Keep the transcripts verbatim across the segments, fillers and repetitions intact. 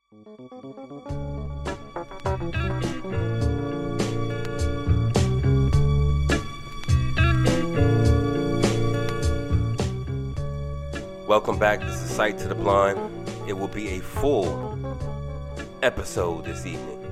Welcome back. This is Sight to the Blind. It will be a full episode this evening.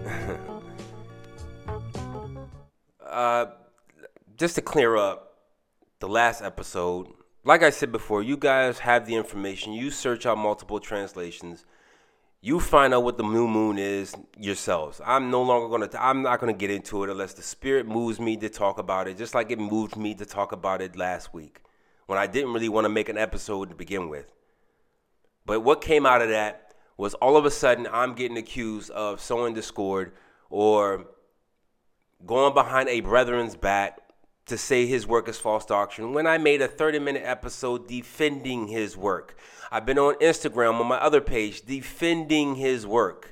uh, just to clear up the last episode, like I said before, you guys have the information. You search out multiple translations. You find out what the new moon is yourselves. I'm no longer going to, I'm not going to get into it unless the Spirit moves me to talk about it, just like it moved me to talk about it last week when I didn't really want to make an episode to begin with. But what came out of that was all of a sudden I'm getting accused of sowing discord or going behind a brethren's back to say his work is false doctrine when I made a thirty-minute episode defending his work. I've been on Instagram on my other page defending his work.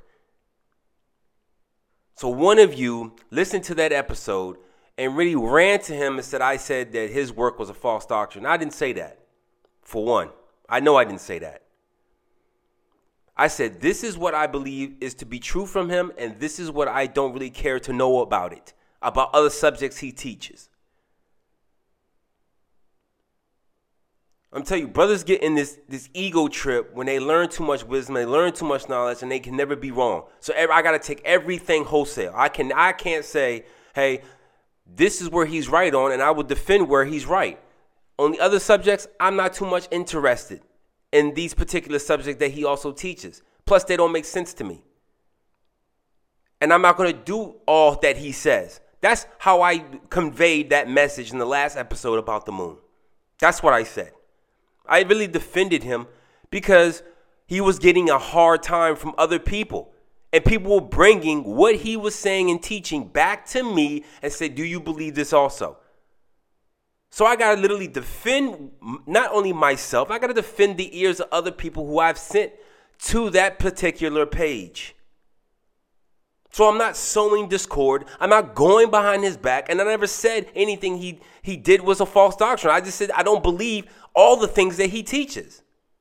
So one of you listened to that episode and really ran to him and said I said that his work was a false doctrine. I didn't say that, for one. I know I didn't say that. I said this is what I believe is to be true from him, and this is what I don't really care to know about it, about other subjects he teaches. I'm telling you, brothers get in this, this ego trip when they learn too much wisdom, they learn too much knowledge, and they can never be wrong. So every, I got to take everything wholesale. I can I can't say, hey, this is where he's right on, and I will defend where he's right. On the other subjects, I'm not too much interested in these particular subjects that he also teaches. Plus, they don't make sense to me. And I'm not going to do all that he says. That's how I conveyed that message in the last episode about the moon. That's what I said. I really defended him because he was getting a hard time from other people. And people were bringing what he was saying and teaching back to me and say, do you believe this also? So I got to literally defend not only myself, I got to defend the ears of other people who I've sent to that particular page. So I'm not sowing discord. I'm not going behind his back. And I never said anything he, he did was a false doctrine. I just said I don't believe all the things that he teaches.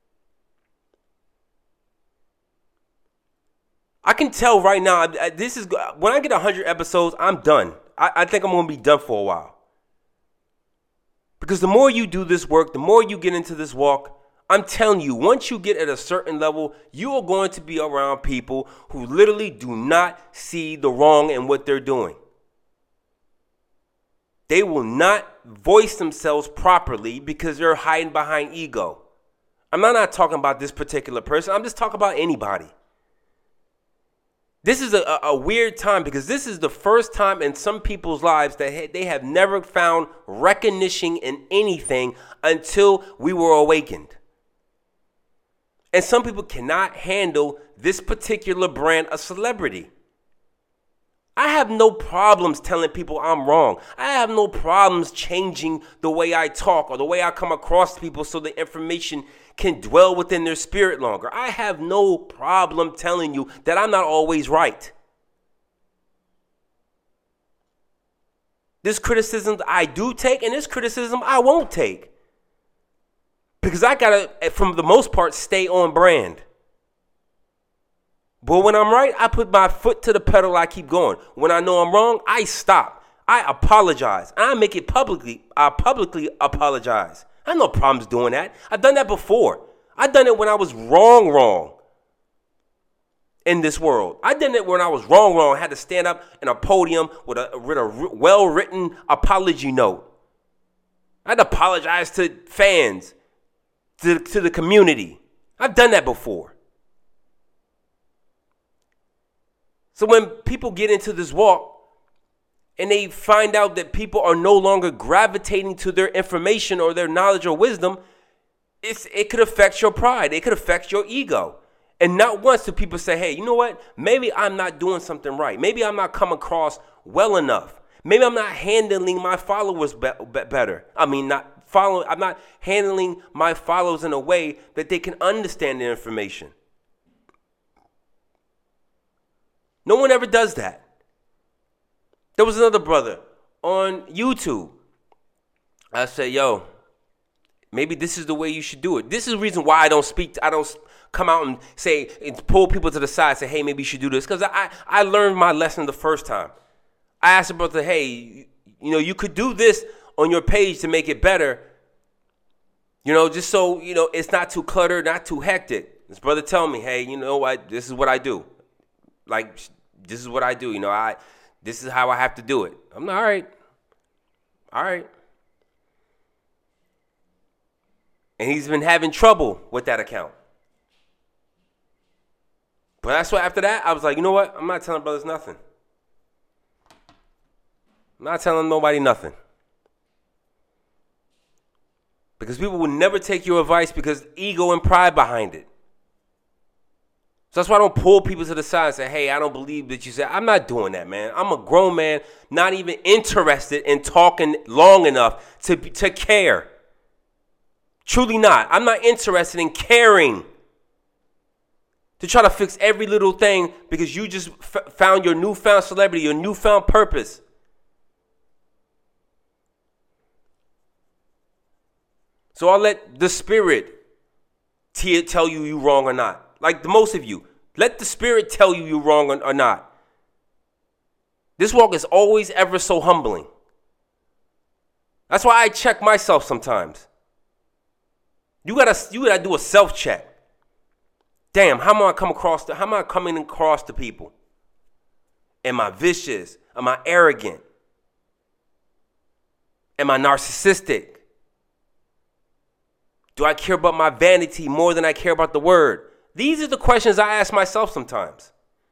I can tell right now, this is when I get one hundred episodes, I'm done. I, I think I'm going to be done for a while. Because the more you do this work, the more you get into this walk, I'm telling you, once you get at a certain level, you are going to be around people who literally do not see the wrong in what they're doing. They will not voice themselves properly because they're hiding behind ego. I'm not, not talking about this particular person. I'm just talking about anybody. This is a, a weird time because this is the first time in some people's lives that they have never found recognition in anything until we were awakened. And some people cannot handle this particular brand of celebrity. I have no problems telling people I'm wrong. I have no problems changing the way I talk or the way I come across to people so the information can dwell within their spirit longer. I have no problem telling you that I'm not always right. This criticism I do take and this criticism I won't take. Because I got to, from the most part, stay on brand. But when I'm right, I put my foot to the pedal, I keep going. When I know I'm wrong, I stop. I apologize. I make it publicly. I publicly apologize. I have no problems doing that. I've done that before. I've done it when I was wrong, wrong in this world. I did it when I was wrong, wrong. I had to stand up in a podium with a, with a well-written apology note. I had to apologize to fans. To, to the community. I've done that before. So when people get into this walk and they find out that people are no longer gravitating to their information or their knowledge or wisdom, it's, it could affect your pride. It could affect your ego. And not once do people say, hey, you know what? Maybe I'm not doing something right. Maybe I'm not coming across well enough. Maybe I'm not handling my followers be- be- better. I mean, not Follow, I'm not handling my followers in a way that they can understand the information. No one ever does that. There was another brother on YouTube. I said, yo, maybe this is the way you should do it. This is the reason why I don't speak. I don't come out and say, and pull people to the side, say, hey, maybe you should do this. Because I, I learned my lesson the first time. I asked the brother, hey, you know, you could do this on your page to make it better. You know, just so, you know, it's not too cluttered, not too hectic. This brother tell me, hey, you know what, this is what I do. Like, this is what I do. You know, I, this is how I have to do it. I'm like, all right. All right. And he's been having trouble with that account. But that's why after that, I was like, you know what? I'm not telling brothers nothing. I'm not telling nobody nothing. Because people will never take your advice because ego and pride behind it. So that's why I don't pull people to the side and say, hey, I don't believe that you said. I'm not doing that, man. I'm a grown man, not even interested in talking long enough to, to care. Truly not. I'm not interested in caring to try to fix every little thing because you just f- found your newfound celebrity, your newfound purpose. So I'll let the spirit t- tell you you wrong or not. Like the most of you. Let the spirit tell you you're wrong or, or not. This walk is always ever so humbling. That's why I check myself sometimes. You gotta, you gotta do a self-check. Damn, how am I come across to, how am I coming across to people? Am I vicious? Am I arrogant? Am I narcissistic? Do I care about my vanity more than I care about the word? These are the questions I ask myself sometimes.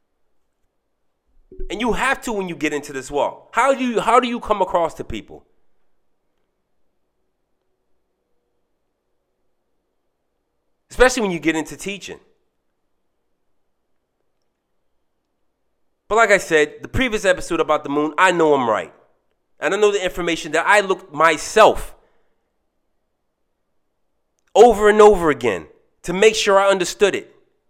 And you have to when you get into this walk. How do you, how do you come across to people? Especially when you get into teaching. But like I said, the previous episode about the moon, I know I'm right. And I know the information that I looked myself over and over again to make sure I understood it.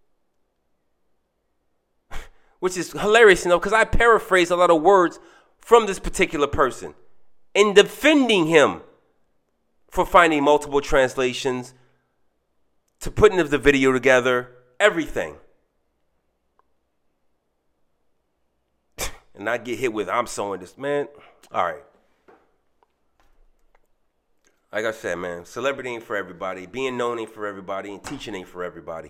Which is hilarious, you know, because I paraphrase a lot of words from this particular person in defending him for finding multiple translations, to putting the video together, everything. And not get hit with, I'm sewing this, man. All right. Like I said, man, celebrity ain't for everybody. Being known ain't for everybody. And teaching ain't for everybody.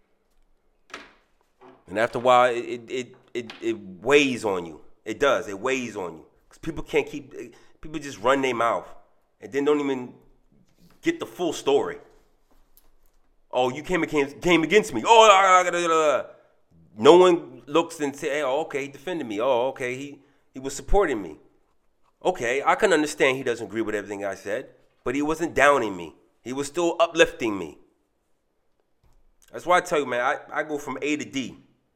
And after a while, it it it, it weighs on you. It does. It weighs on you. Because people can't keep, people just run their mouth. And then don't even get the full story. Oh, you came, came, came against me. Oh, I gotta, no one looks and says, hey, oh, okay, he defended me. Oh, okay, he, he was supporting me. Okay, I can understand he doesn't agree with everything I said, but he wasn't downing me. He was still uplifting me. That's why I tell you, man, I, I go from A to D.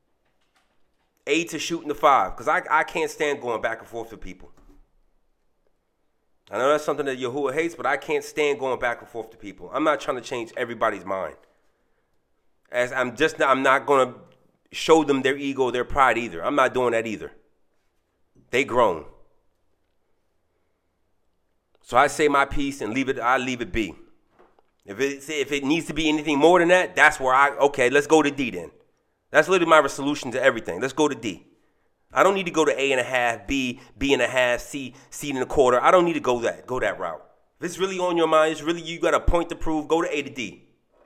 A to shooting the five, because I, I can't stand going back and forth with people. I know that's something that Yahuwah hates, but I can't stand going back and forth to people. I'm not trying to change everybody's mind. As I'm just, I'm not going to show them their ego, their pride either. I'm not doing that either. They grown. So I say my piece and leave it, I leave it be. If it, if it needs to be anything more than that, that's where I, okay, let's go to D then. That's literally my solution to everything. Let's go to D. I don't need to go to A and a half, B, B and a half, C, C and a quarter. I don't need to go that, go that route. If it's really on your mind, it's really, you got a point to prove, go to A to D.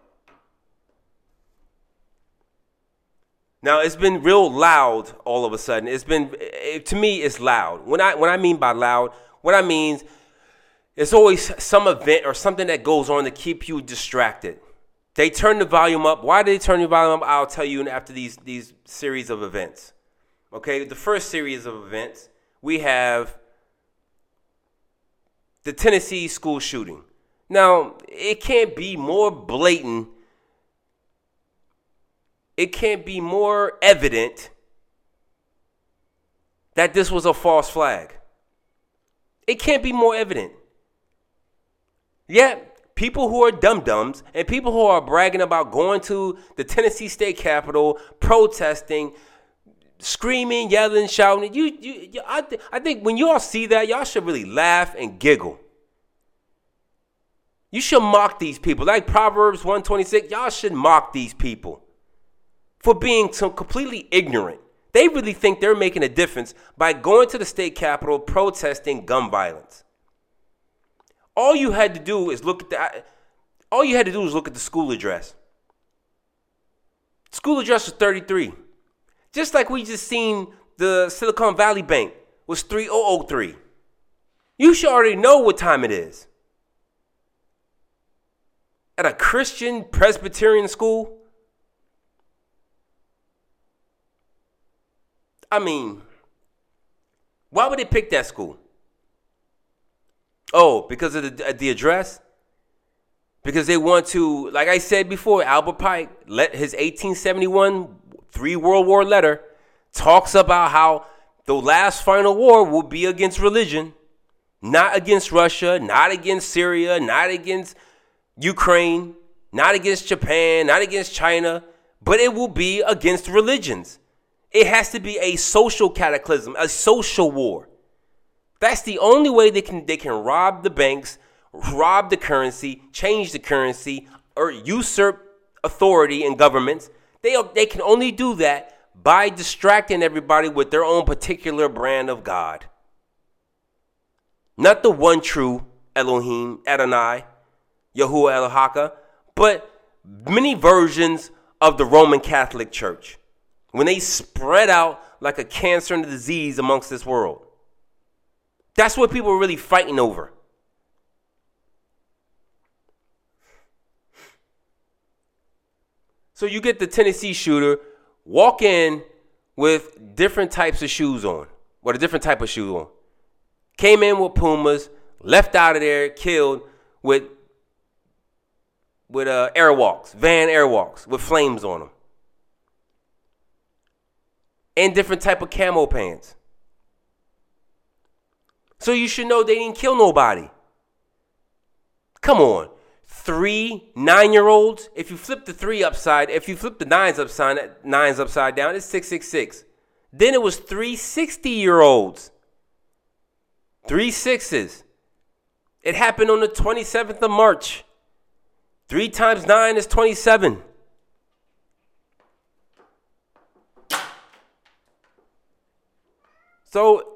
Now, it's been real loud all of a sudden. It's been, it, to me, it's loud. When I, when I mean by loud, what I mean, it's always some event or something that goes on to keep you distracted. They turn the volume up. Why do they turn the volume up? I'll tell you after these, these series of events. Okay, the first series of events, we have the Tennessee school shooting. Now, it can't be more blatant. It can't be more evident that this was a false flag. It can't be more evident. Yet, people who are dum-dums and people who are bragging about going to the Tennessee State Capitol, protesting, screaming, yelling, shouting. You, you, you I, th- I think when you all see that, y'all should really laugh and giggle. You should mock these people. Like Proverbs one twenty-six, y'all should mock these people for being so completely ignorant. They really think they're making a difference by going to the state capitol protesting gun violence. All you had to do is look at the all you had to do was look at the school address. School address was thirty-three. Just like we just seen the Silicon Valley Bank was three thousand three. You should already know what time it is. At a Christian Presbyterian school? I mean, why would they pick that school? Oh, because of the, the address? Because they want to, like I said before, Albert Pike, let his eighteen seventy-one three World War letter talks about how the last final war will be against religion, not against Russia, not against Syria, not against Ukraine, not against Japan, not against China, but it will be against religions. It has to be a social cataclysm, a social war. That's the only way they can they can rob the banks, rob the currency, change the currency, or usurp authority in governments. They they can only do that by distracting everybody with their own particular brand of God. Not the one true Elohim, Adonai, Yahuwah Elohaka, but many versions of the Roman Catholic Church when they spread out like a cancer and a disease amongst this world. That's what people are really fighting over. So you get the Tennessee shooter, walk in with different types of shoes on, or a different type of shoe on. Came in with Pumas, left out of there, killed with with uh, Airwalks, Van Airwalks with flames on them. And different type of camo pants. So you should know they didn't kill nobody. Come on. Three nine-year-olds. If you flip the three upside, if you flip the nines upside, nines upside down, it's six six six. Then it was three sixty-year-olds. Three sixes. It happened on the twenty-seventh of March. Three times nine is twenty-seven. So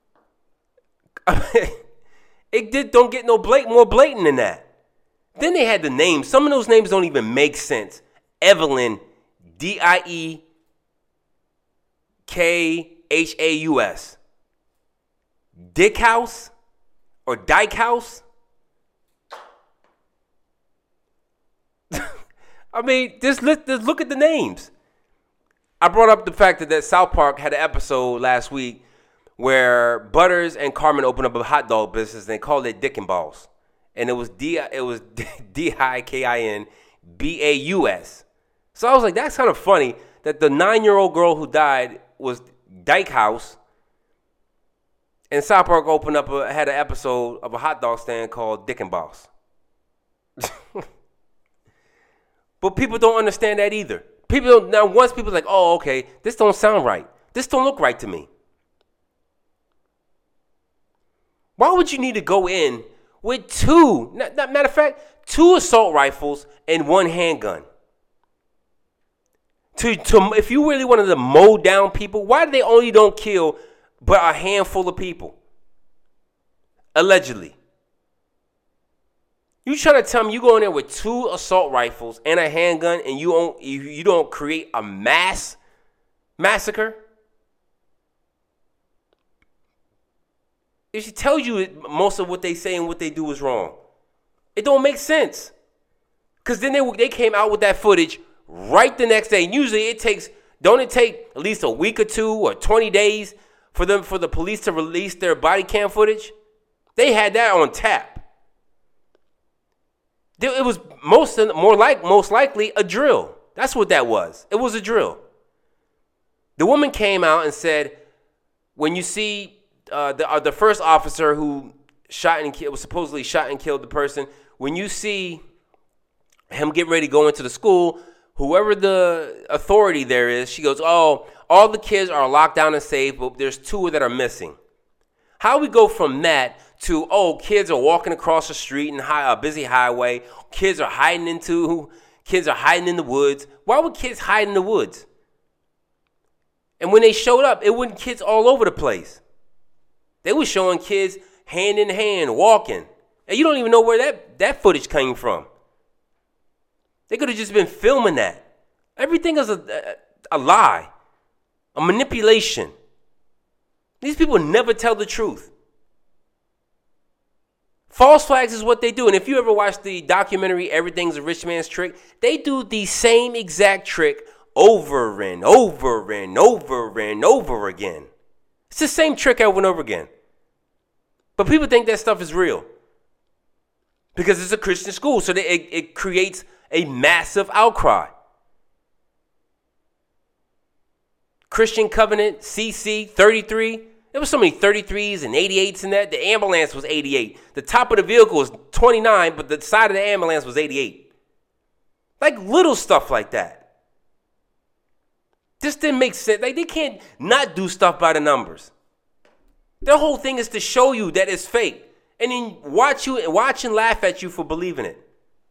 it did don't get no blatant, more blatant than that. Then they had the names. Some of those names don't even make sense. Evelyn, D I E K H A U S. Dick House or Dyke House. I mean, just look, just look at the names. I brought up the fact that, that South Park had an episode last week where Butters and Carmen opened up a hot dog business and they called it Dick and Balls. And it was D it was D I K I N B A U S. So I was like, that's kind of funny that the nine-year-old girl who died was Dyke House. And South Park opened up a, had an episode of a hot dog stand called Dick and Balls. But people don't understand that either. People don't, now once people's like, oh, okay, this don't sound right. This don't look right to me. Why would you need to go in with two, not, not, matter of fact, two assault rifles and one handgun? To, to, if you really wanted to mow down people, why do they only don't kill but a handful of people? Allegedly. You trying to tell me you go in there with two assault rifles and a handgun and you don't, you, you don't create a mass massacre? It should tell you most of what they say and what they do is wrong. It don't make sense. Because then they they came out with that footage right the next day. And usually it takes, don't it take at least a week or two or twenty days for them for the police to release their body cam footage? They had that on tap. It was most more like most likely a drill. That's what that was. It was a drill. The woman came out and said, when you see uh, the uh, the first officer who shot and killed, was supposedly shot and killed the person, when you see him get ready to go into the school, whoever the authority there is, she goes, oh, all the kids are locked down and safe, but there's two that are missing. How we go from that to, oh, kids are walking across the street in high, a busy highway. Kids are hiding into, kids are hiding in the woods. Why would kids hide in the woods? And when they showed up, it wasn't kids all over the place. They were showing kids hand in hand, walking. And you don't even know where that, that footage came from. They could have just been filming that. Everything is a, a, a lie, a manipulation. These people never tell the truth. False flags is what they do. And if you ever watch the documentary Everything's a Rich Man's Trick, they do the same exact trick over and over and over and over again. It's the same trick over and over again. But people think that stuff is real because it's a Christian school. So they, it, it creates a massive outcry. Christian Covenant, C C, thirty-three. There was so many thirty-threes and eighty-eights in that. The ambulance was eighty-eight. The top of the vehicle was twenty-nine, but the side of the ambulance was eighty-eight. Like little stuff like that. This didn't make sense. Like they can't not do stuff by the numbers. Their whole thing is to show you that it's fake. And then watch you watch and laugh at you for believing it.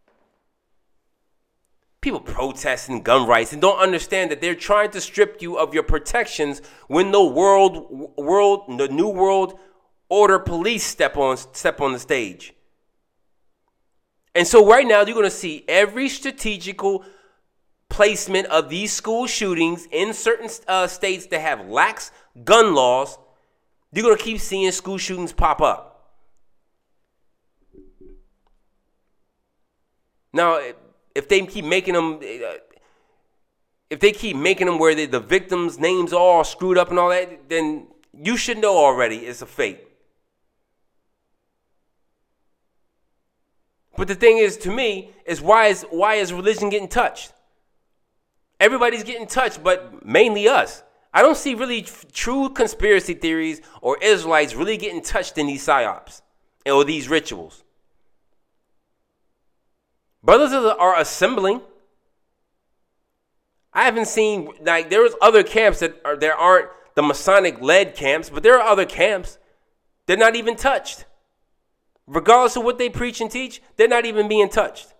People protesting gun rights and don't understand that they're trying to strip you of your protections when the world, world, the new world order police step on, step on the stage. And so right now you're going to see every strategical placement of these school shootings in certain uh, states that have lax gun laws. You're going to keep seeing school shootings pop up. Now, if they keep making them, if they keep making them where they, the victims' names are all screwed up and all that, then you should know already it's a fake. But the thing is, to me, is why is why is religion getting touched? Everybody's getting touched, but mainly us. I don't see really f- true conspiracy theories or Israelites really getting touched in these psyops or these rituals. Brothers are assembling. I haven't seen, like, there's other camps that are, there aren't the Masonic-led camps, but there are other camps. They're not even touched. Regardless of what they preach and teach, they're not even being touched.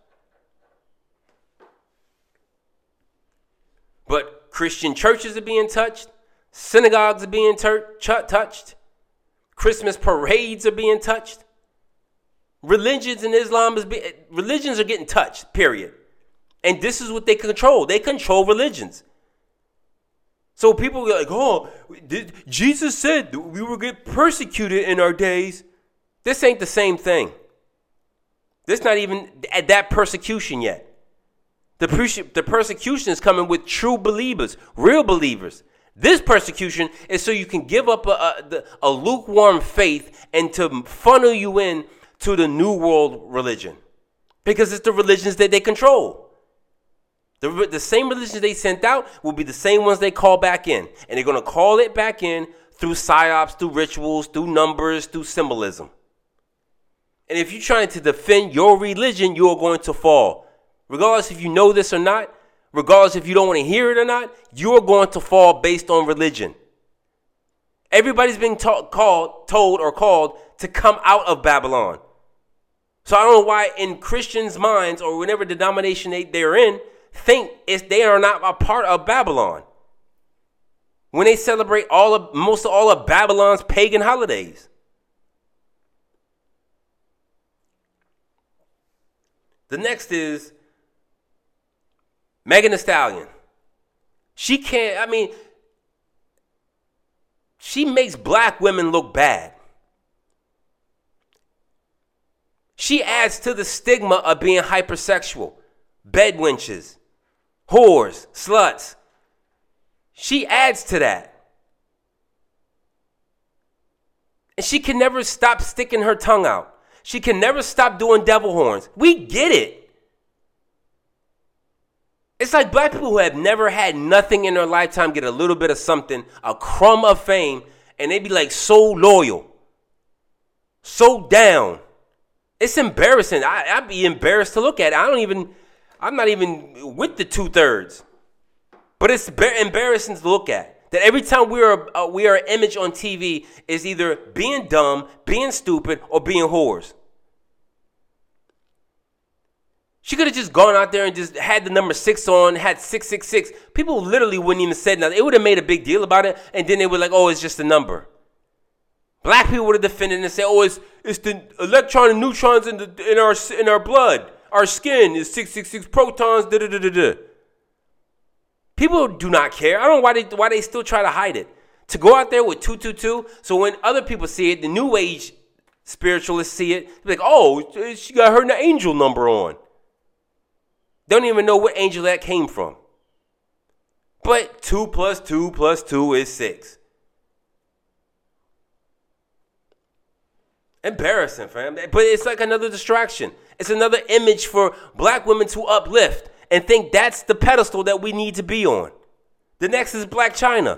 But Christian churches are being touched. Synagogues are being tur- ch- touched. Christmas parades are being touched. Religions in Islam is be, religions are getting touched, period. And this is what they control. They control religions. So people are like, oh, did, Jesus said that we will get persecuted in our days. This ain't the same thing. This not even at that persecution yet. The, perse- the persecution is coming with true believers, real believers. This persecution is so you can give up a, a, a lukewarm faith and to funnel you in to the new world religion, because it's the religions that they control. The, the same religions they sent out will be the same ones they call back in. And they're going to call it back in through psyops, through rituals, through numbers, through symbolism. And if you're trying to defend your religion, you're going to fall. Regardless if you know this or not, regardless if you don't want to hear it or not, you're going to fall based on religion. Everybody's being ta- called, told or called to come out of Babylon. So I don't know why in Christians' minds or whatever denomination they, they're in, think it's, they are not a part of Babylon. When they celebrate all of most of all of Babylon's pagan holidays. The next is Megan Thee Stallion. She can't, I mean, she makes black women look bad. She adds to the stigma of being hypersexual, bed wenches, whores, sluts. She adds to that. And she can never stop sticking her tongue out. She can never stop doing devil horns. We get it. It's like black people who have never had nothing in their lifetime get a little bit of something, a crumb of fame, and they be like so loyal, so down. It's embarrassing. I, I'd be embarrassed to look at it. I don't even, I'm not even with the two thirds. But it's embarrassing to look at. That every time we are uh, we are an image on T V is either being dumb, being stupid, or being whores. She could have just gone out there and just had the number six on, had six six six. People literally wouldn't even say nothing. It would have made a big deal about it, and then they were like, oh, it's just a number. Black people would have defended it and said, oh, it's it's the electron and neutrons in the in our in our blood. Our skin is six six six protons, da da da da da. People do not care. I don't know why they why they still try to hide it. To go out there with two two two, so when other people see it, the new age spiritualists see it, they're like, oh, she got her angel number on. Don't even know what angel that came from. But two plus two plus two is six. Embarrassing, fam. But it's like another distraction. It's another image for black women to uplift and think that's the pedestal that we need to be on. The next is Blac Chyna.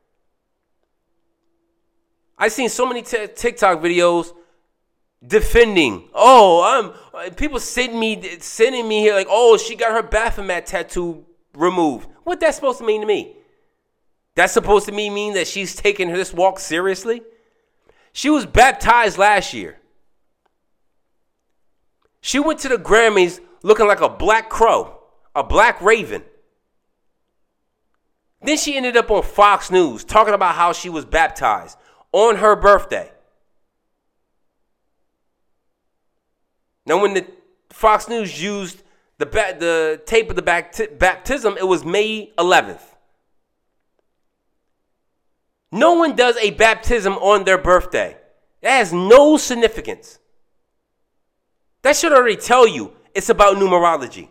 I've seen so many t- TikTok videos defending. Oh, I'm people sending me sending me here like, oh, she got her Baphomet tattoo removed. What that's supposed to mean to me? That's supposed to mean mean that she's taking this walk seriously? She was baptized last year. She went to the Grammys looking like a black crow, a black raven. Then she ended up on Fox News talking about how she was baptized on her birthday. Now, when the Fox News used the ba- the tape of the bapt- baptism, it was May eleventh. No one does a baptism on their birthday. That has no significance. That should already tell you it's about numerology.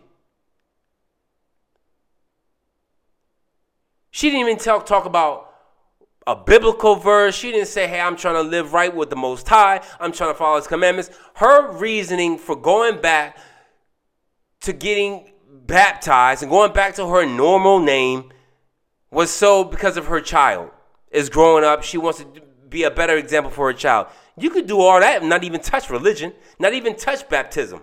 She didn't even talk, talk about a biblical verse. She didn't say, hey, I'm trying to live right with the Most High. I'm trying to follow His commandments. Her reasoning for going back to getting baptized and going back to her normal name was so because of her child is growing up. She wants to be a better example for her child. You could do all that and not even touch religion, not even touch baptism.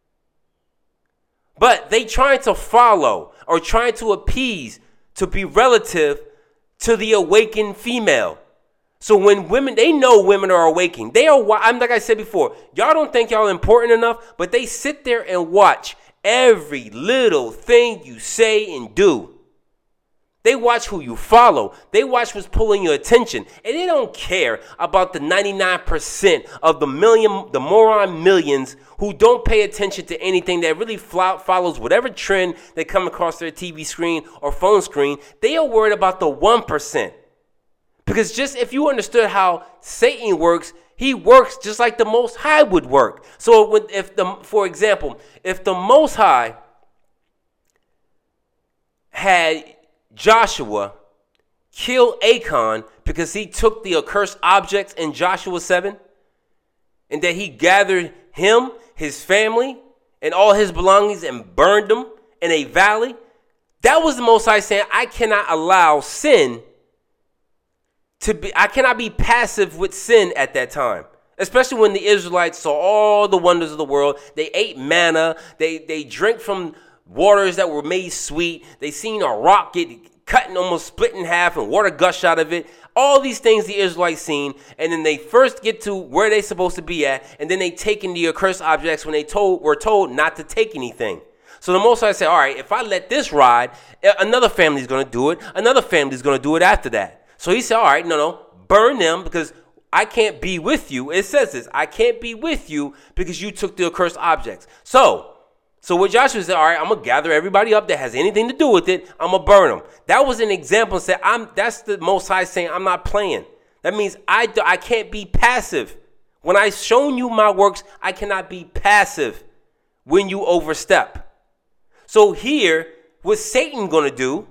But they trying to follow or trying to appease to be relative to the awakened female. So when women, they know women are awakening. They are, I'm like I said before, y'all don't think y'all important enough, but they sit there and watch every little thing you say and do. They watch who you follow. They watch what's pulling your attention. And they don't care about the ninety-nine percent of the million, the moron millions who don't pay attention to anything that really follows whatever trend they come across their T V screen or phone screen. They are worried about the one percent. Because just if you understood how Satan works, he works just like the Most High would work. So if the, for example, if the Most High had Joshua killed Achan because he took the accursed objects in Joshua seven, and that he gathered him, his family, and all his belongings and burned them in a valley. That was the Most High saying, I cannot allow sin to be, I cannot be passive with sin at that time. Especially when the Israelites saw all the wonders of the world. They ate manna. They, they drank from waters that were made sweet. They seen a rock get cut and almost split in half and water gush out of it. All these things the Israelites seen. And then they first get to where they're supposed to be at. And then they take in the accursed objects when they told were told not to take anything. So the Most High said, all right, if I let this ride, another family's going to do it. Another family's going to do it after that. So he said, all right, no, no, burn them because I can't be with you. It says this, I can't be with you because you took the accursed objects. So, so what Joshua said, all right, I'm going to gather everybody up that has anything to do with it. I'm going to burn them. That was an example and said, I'm, that's the Most High saying I'm not playing. That means I, I can't be passive. When I've shown you my works, I cannot be passive when you overstep. So here, what's Satan going to do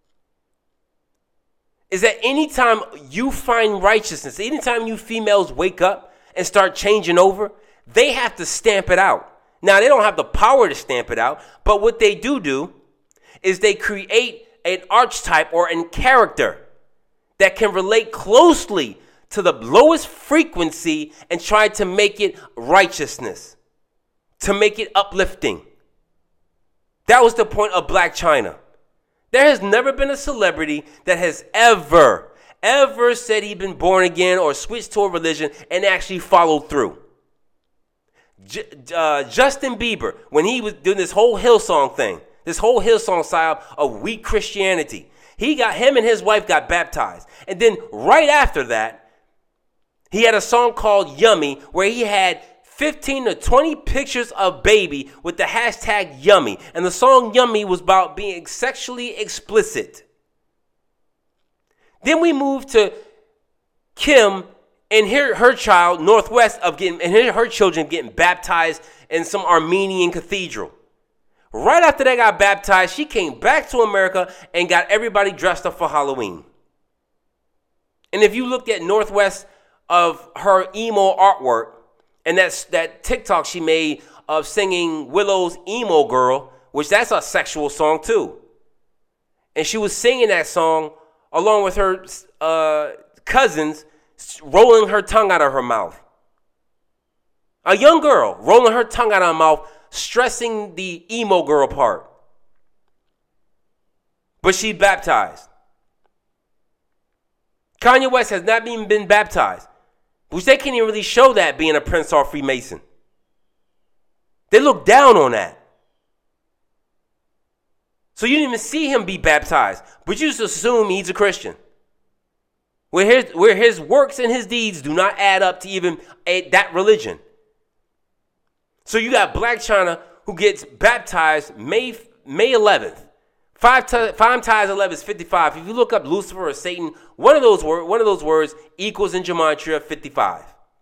is that anytime you find righteousness, anytime you females wake up and start changing over, they have to stamp it out. Now, they don't have the power to stamp it out, but what they do do is they create an archetype or a character that can relate closely to the lowest frequency and try to make it righteousness, to make it uplifting. That was the point of Blac Chyna. There has never been a celebrity that has ever, ever said he'd been born again or switched to a religion and actually followed through. J- uh, Justin Bieber, when he was doing this whole Hillsong thing, this whole Hillsong style of weak Christianity, he got him and his wife got baptized. And then right after that, he had a song called Yummy where he had fifteen to twenty pictures of baby with the hashtag Yummy. And the song Yummy was about being sexually explicit. Then we moved to Kim and her, her child, Northwest, of getting, and her, her children getting baptized in some Armenian cathedral. Right after they got baptized, she came back to America and got everybody dressed up for Halloween. And if you looked at Northwest of her emo artwork and that's that TikTok she made of singing Willow's Emo Girl, which that's a sexual song too. And she was singing that song along with her uh, cousins, rolling her tongue out of her mouth. A young girl rolling her tongue out of her mouth, stressing the emo girl part. But she baptized. Kanye West has not even been baptized, which they can't even really show that being a Prince or Freemason. They look down on that. So you didn't even see him be baptized, but you just assume he's a Christian. Where his, where his works and his deeds do not add up to even a, that religion. So you got Blac Chyna who gets baptized May May eleventh. Five, t- five times eleven is fifty-five. If you look up Lucifer or Satan, one of those wor- one of those words equals in gematria fifty-five.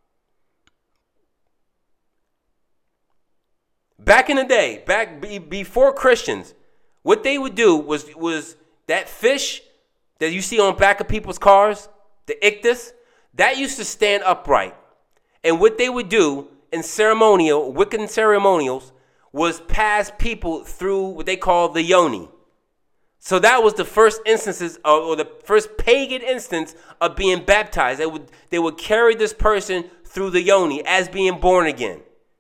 Back in the day, back be- before Christians, what they would do was was that fish that you see on back of people's cars, the ictus, that used to stand upright. And what they would do in ceremonial, Wiccan ceremonials, was pass people through what they call the yoni. So that was the first instances, of, or the first pagan instance of being baptized. They would they would carry this person through the yoni as being born again.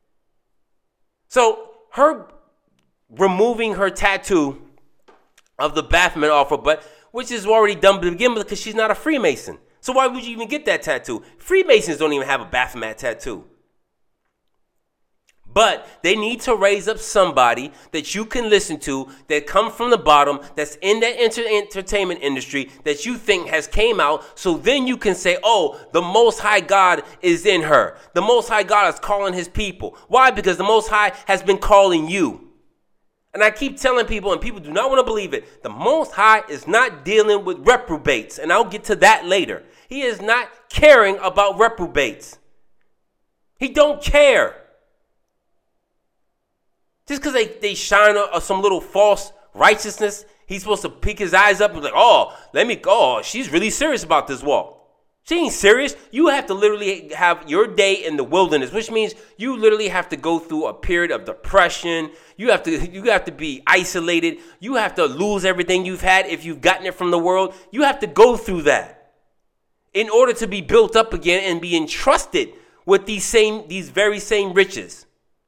So her removing her tattoo of the Baphomet off her butt, which is already done to begin with because she's not a Freemason. So why would you even get that tattoo? Freemasons don't even have a Baphomet tattoo. But they need to raise up somebody that you can listen to that comes from the bottom, that's in that enter- entertainment industry that you think has came out. So then you can say, oh, the Most High God is in her. The Most High God is calling his people. Why? Because the Most High has been calling you. And I keep telling people, and people do not want to believe it, the Most High is not dealing with reprobates. And I'll get to that later. He is not caring about reprobates. He don't care. Just because they, they shine a, a, some little false righteousness, he's supposed to pick his eyes up and be like, oh, let me go. Oh, she's really serious about this walk. She ain't serious. You have to literally have your day in the wilderness, which means you literally have to go through a period of depression. You have to you have to be isolated. You have to lose everything you've had if you've gotten it from the world. You have to go through that in order to be built up again and be entrusted with these same these very same riches.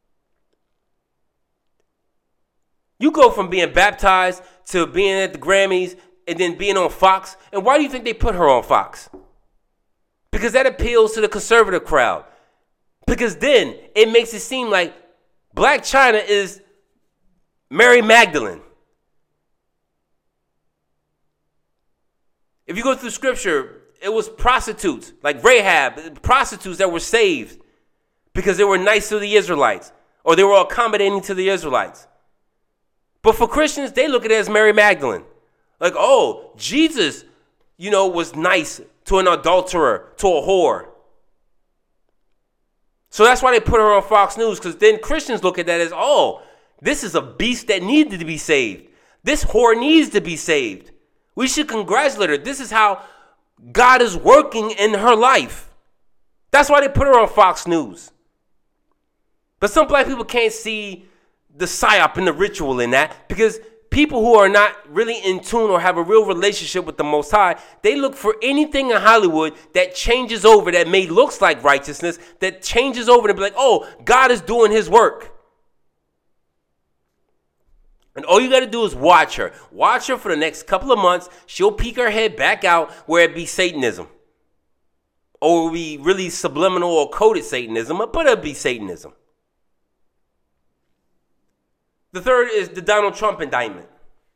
You go from being baptized to being at the Grammys and then being on Fox. And why do you think they put her on Fox? Because that appeals to the conservative crowd. Because then it makes it seem like Blac Chyna is Mary Magdalene. If you go through scripture, it was prostitutes like Rahab, prostitutes that were saved because they were nice to the Israelites or they were accommodating to the Israelites. But for Christians, they look at it as Mary Magdalene. Like, oh, Jesus, you know, was nice to an adulterer, to a whore. So that's why they put her on Fox News, because then Christians look at that as, oh, this is a beast that needed to be saved. This whore needs to be saved. We should congratulate her. This is how God is working in her life. That's why they put her on Fox News. But some black people can't see the psyop and the ritual in that, because people who are not really in tune or have a real relationship with the Most High, they look for anything in Hollywood that changes over, that may looks like righteousness, that changes over and be like, oh, God is doing his work. And all you got to do is watch her. Watch her for the next couple of months. She'll peek her head back out where it be Satanism. Or it will be really subliminal or coded Satanism, but it'll be Satanism. The third is the Donald Trump indictment.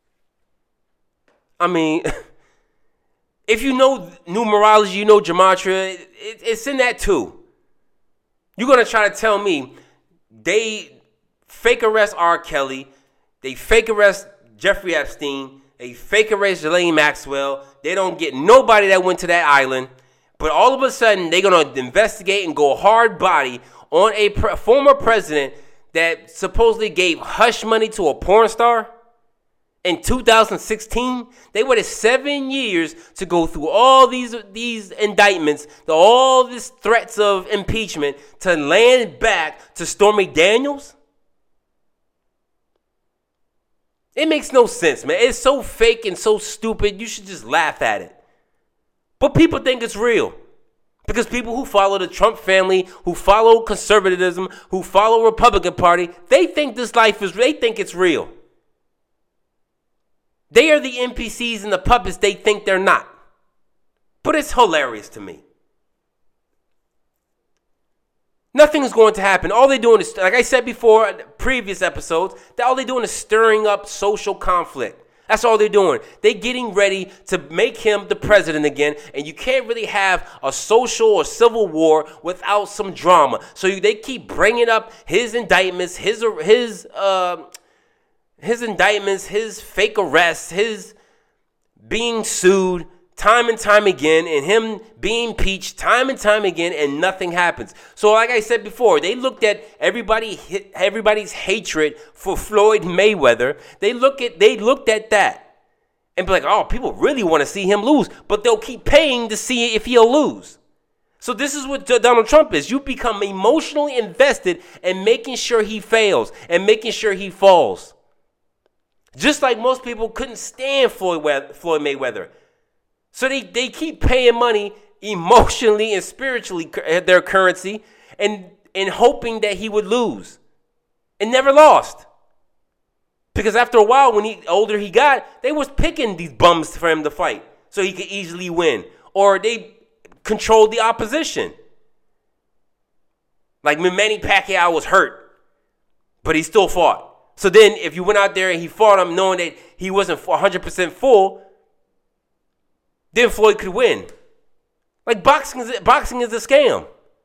I mean, if you know numerology, you know gematria, it, it's in that too. You're going to try to tell me they fake arrest R. Kelly, they fake arrest Jeffrey Epstein, they fake arrest Ghislaine Maxwell, they don't get nobody that went to that island, but all of a sudden they're going to investigate and go hard body on a pre- former president that supposedly gave hush money to a porn star in two thousand sixteen. They waited seven years to go through all these these indictments, the, all these threats of impeachment to land back to Stormy Daniels. It makes no sense, man. It's so fake and so stupid. You should just laugh at it. But people think it's real. Because people who follow the Trump family, who follow conservatism, who follow Republican Party, they think this life is, they think it's real. They are the N P Cs and the puppets they think they're not. But it's hilarious to me. Nothing is going to happen. All they're doing is, like I said before in previous episodes, that all they're doing is stirring up social conflict. That's all they're doing. They're getting ready to make him the president again, and you can't really have a social or civil war without some drama. So you, they keep bringing up his indictments, his his uh, his indictments, his fake arrests, his being sued time and time again, and him being impeached time and time again, and nothing happens. So like I said before, they looked at everybody, everybody's hatred for Floyd Mayweather. They look at, they looked at that and be like, oh, people really want to see him lose, but they'll keep paying to see if he'll lose. So this is what Donald Trump is. You become emotionally invested in making sure he fails and making sure he falls. Just like most people couldn't stand Floyd, Floyd Mayweather. So they, they keep paying money emotionally and spiritually, their currency, and, and hoping that he would lose. And never lost. Because after a while, when he older he got, they was picking these bums for him to fight so he could easily win. Or they controlled the opposition. Like when Manny Pacquiao was hurt, but he still fought. So then if you went out there and he fought him knowing that he wasn't one hundred percent full, then Floyd could win. Like boxing is, boxing is a scam.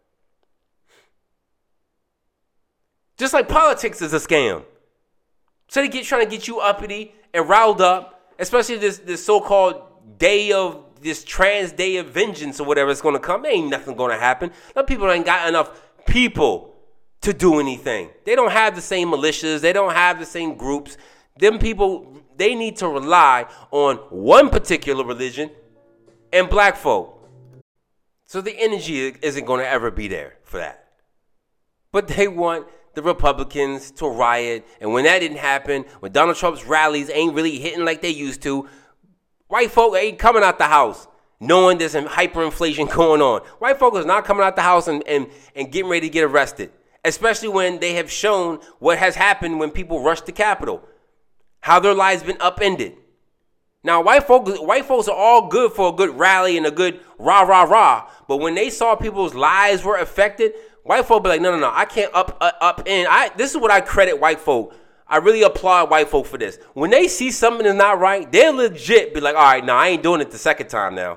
Just like politics is a scam. So they get trying to get you uppity and riled up, especially this, this so-called day of, this trans day of vengeance or whatever is going to come. Ain't nothing going to happen. Them people ain't got enough people to do anything. They don't have the same militias. They don't have the same groups. Them people, they need to rely on one particular religion and black folk. So the energy isn't going to ever be there for that. But they want the Republicans to riot. And when that didn't happen, when Donald Trump's rallies ain't really hitting like they used to, white folk ain't coming out the house knowing there's some hyperinflation going on. White folk is not coming out the house and, and, and getting ready to get arrested. Especially when they have shown what has happened when people rush the Capitol. How their lives been upended. Now, white folks, white folks are all good for a good rally and a good rah, rah, rah. But when they saw people's lives were affected, white folk be like, no, no, no, I can't up, uh, up in. I, this is what I credit white folk. I really applaud white folk for this. When they see something is not right, they legit be like, all right, now I ain't doing it the second time now.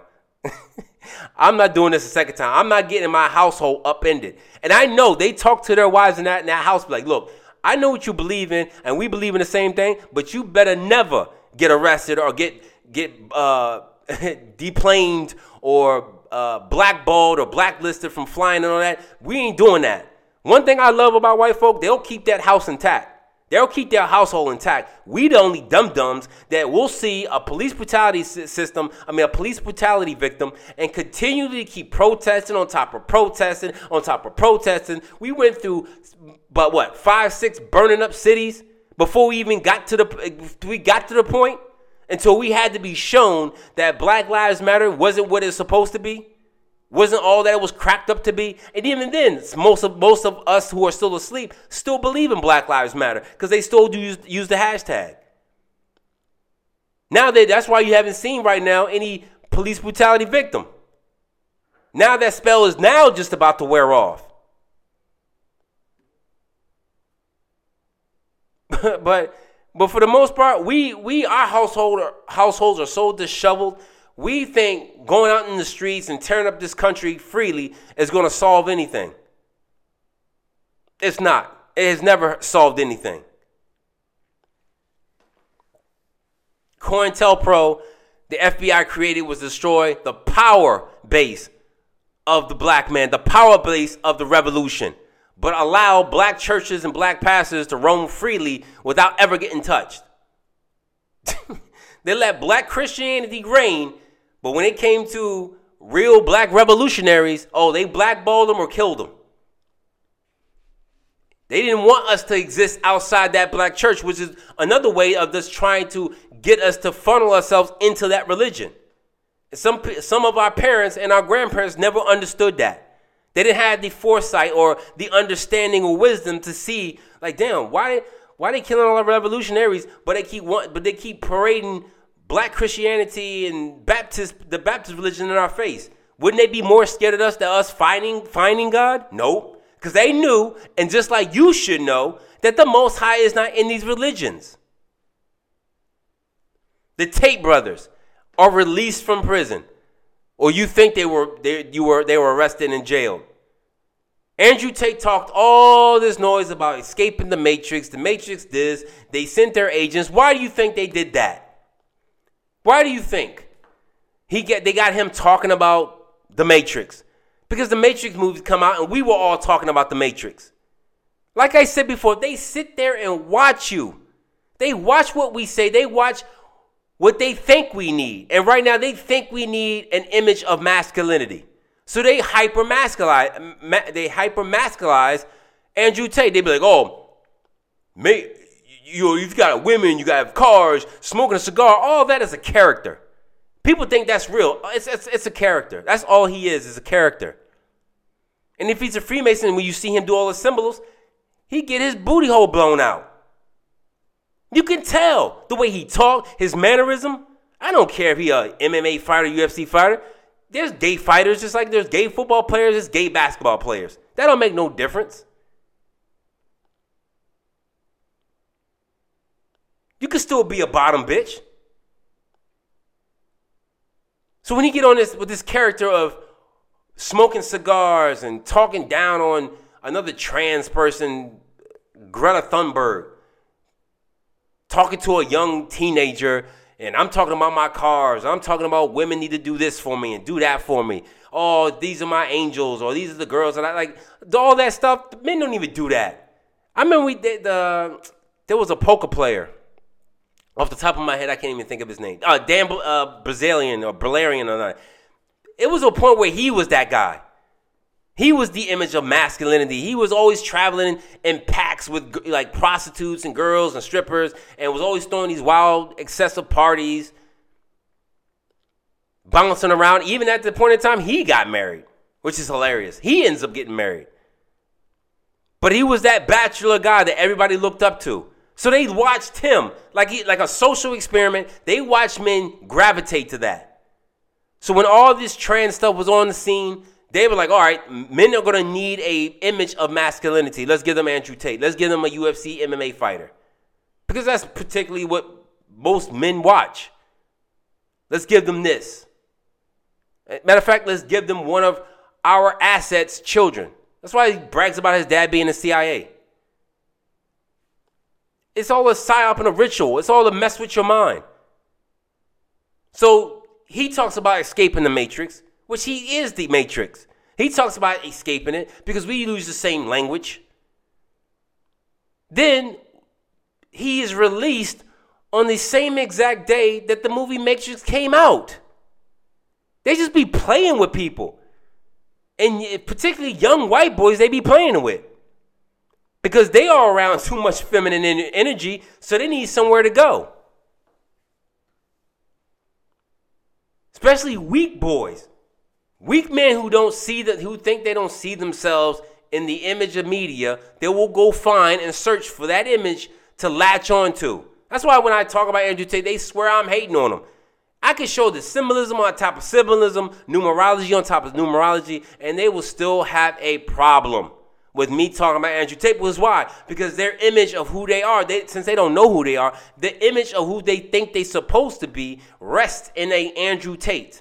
I'm not doing this the second time. I'm not getting my household upended. And I know they talk to their wives in that, in that house, be like, look, I know what you believe in, and we believe in the same thing, but you better never get arrested or get get uh, deplaned or uh, blackballed or blacklisted from flying and all that. We ain't doing that. One thing I love about white folk, they'll keep that house intact. They'll keep their household intact. We the only dum-dums that will see a police brutality system, I mean a police brutality victim, and continue to keep protesting on top of protesting, on top of protesting. We went through, but what, five, six burning up cities before we even got to the, we got to the point until we had to be shown that Black Lives Matter wasn't what it's supposed to be. Wasn't all that it was cracked up to be. And even then, most of most of us who are still asleep still believe in Black Lives Matter because they still do use, use the hashtag. Now they, that's why you haven't seen right now any police brutality victim. Now that spell is now just about to wear off. but but for the most part, we we our household households are so disheveled. We think going out in the streets and tearing up this country freely is going to solve anything. It's not. It has never solved anything. COINTELPRO, the F B I created, was to destroy the power base of the black man, the power base of the revolution, but allow black churches and black pastors to roam freely without ever getting touched. They let black Christianity reign, but when it came to real black revolutionaries, oh, they blackballed them or killed them. They didn't want us to exist outside that black church, which is another way of just trying to get us to funnel ourselves into that religion. Some some of our parents and our grandparents never understood that. They didn't have the foresight or the understanding or wisdom to see, like, damn, why why they killing all the revolutionaries, but they keep want, but they keep parading black Christianity and Baptist the Baptist religion in our face. Wouldn't they be more scared of us than us finding finding God? No. Because they knew, and just like you should know, that the Most High is not in these religions. The Tate brothers are released from prison, or you think they were they you were they were arrested and jailed. Andrew Tate talked all this noise about escaping the Matrix. The Matrix this. They sent their agents. Why do you think they did that? Why do you think he get they got him talking about the Matrix? Because the Matrix movies come out and we were all talking about the Matrix. Like I said before, they sit there and watch you. They watch what we say. They watch what they think we need. And right now they think we need an image of masculinity. So they hyper-masculize, they hyper-masculize Andrew Tate. They be like, oh, mate, you, you've got women, you got cars, smoking a cigar. All that is a character. People think that's real. It's, it's, it's a character. That's all he is, is a character. And if he's a Freemason, when you see him do all the symbols, he get his booty hole blown out. You can tell the way he talk, his mannerism. I don't care if he a M M A fighter, U F C fighter. There's gay fighters just like there's gay football players, there's gay basketball players. That don't make no difference. You can still be a bottom bitch. So when you get on this with this character of smoking cigars and talking down on another trans person, Greta Thunberg, talking to a young teenager, and I'm talking about my cars, I'm talking about women need to do this for me and do that for me. Oh, these are my angels, or these are the girls that I like. All that stuff, men don't even do that. I remember we did the, there was a poker player. Off the top of my head, I can't even think of his name. Uh, Dan uh, Brazilian or Brazilian or not. It was a point where he was that guy. He was the image of masculinity. He was always traveling in packs with like prostitutes and girls and strippers, and was always throwing these wild, excessive parties, bouncing around. Even at the point in time, he got married, which is hilarious. He ends up getting married. But he was that bachelor guy that everybody looked up to. So they watched him like he, like a social experiment. They watched men gravitate to that. So when all this trans stuff was on the scene, they were like, all right, men are going to need a image of masculinity. Let's give them Andrew Tate. Let's give them a U F C M M A fighter. Because that's particularly what most men watch. Let's give them this. Matter of fact, let's give them one of our assets' children. That's why he brags about his dad being in the C I A. It's all a psyop and a ritual. It's all to mess with your mind. So he talks about escaping the Matrix, which he is the Matrix. He talks about escaping it because we use the same language. Then he is released on the same exact day that the movie Matrix came out. They just be playing with people. And particularly young white boys, they be playing with. Because they are around too much feminine energy, so they need somewhere to go. Especially weak boys. Weak men who don't see that, who think they don't see themselves in the image of media, they will go find and search for that image to latch onto. That's why when I talk about Andrew Tate, they swear I'm hating on him. I can show the symbolism on top of symbolism, numerology on top of numerology, and they will still have a problem with me talking about Andrew Tate. Was why? Because their image of who they are, they, since they don't know who they are, the image of who they think they're supposed to be rests in a Andrew Tate.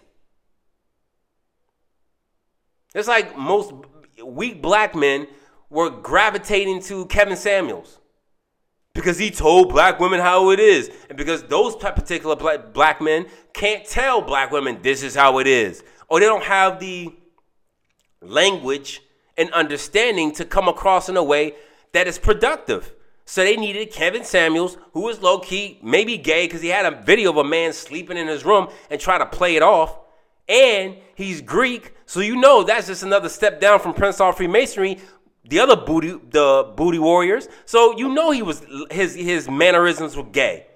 It's like most weak black men were gravitating to Kevin Samuels because he told black women how it is. And because those particular black, black men can't tell black women this is how it is. Or they don't have the language and understanding to come across in a way that is productive. So they needed Kevin Samuels, who was low-key, maybe gay, because he had a video of a man sleeping in his room and try to play it off. And he's Greek, so you know that's just another step down from Prince Hall Freemasonry, the other booty, the booty warriors. So you know he was his his mannerisms were gay.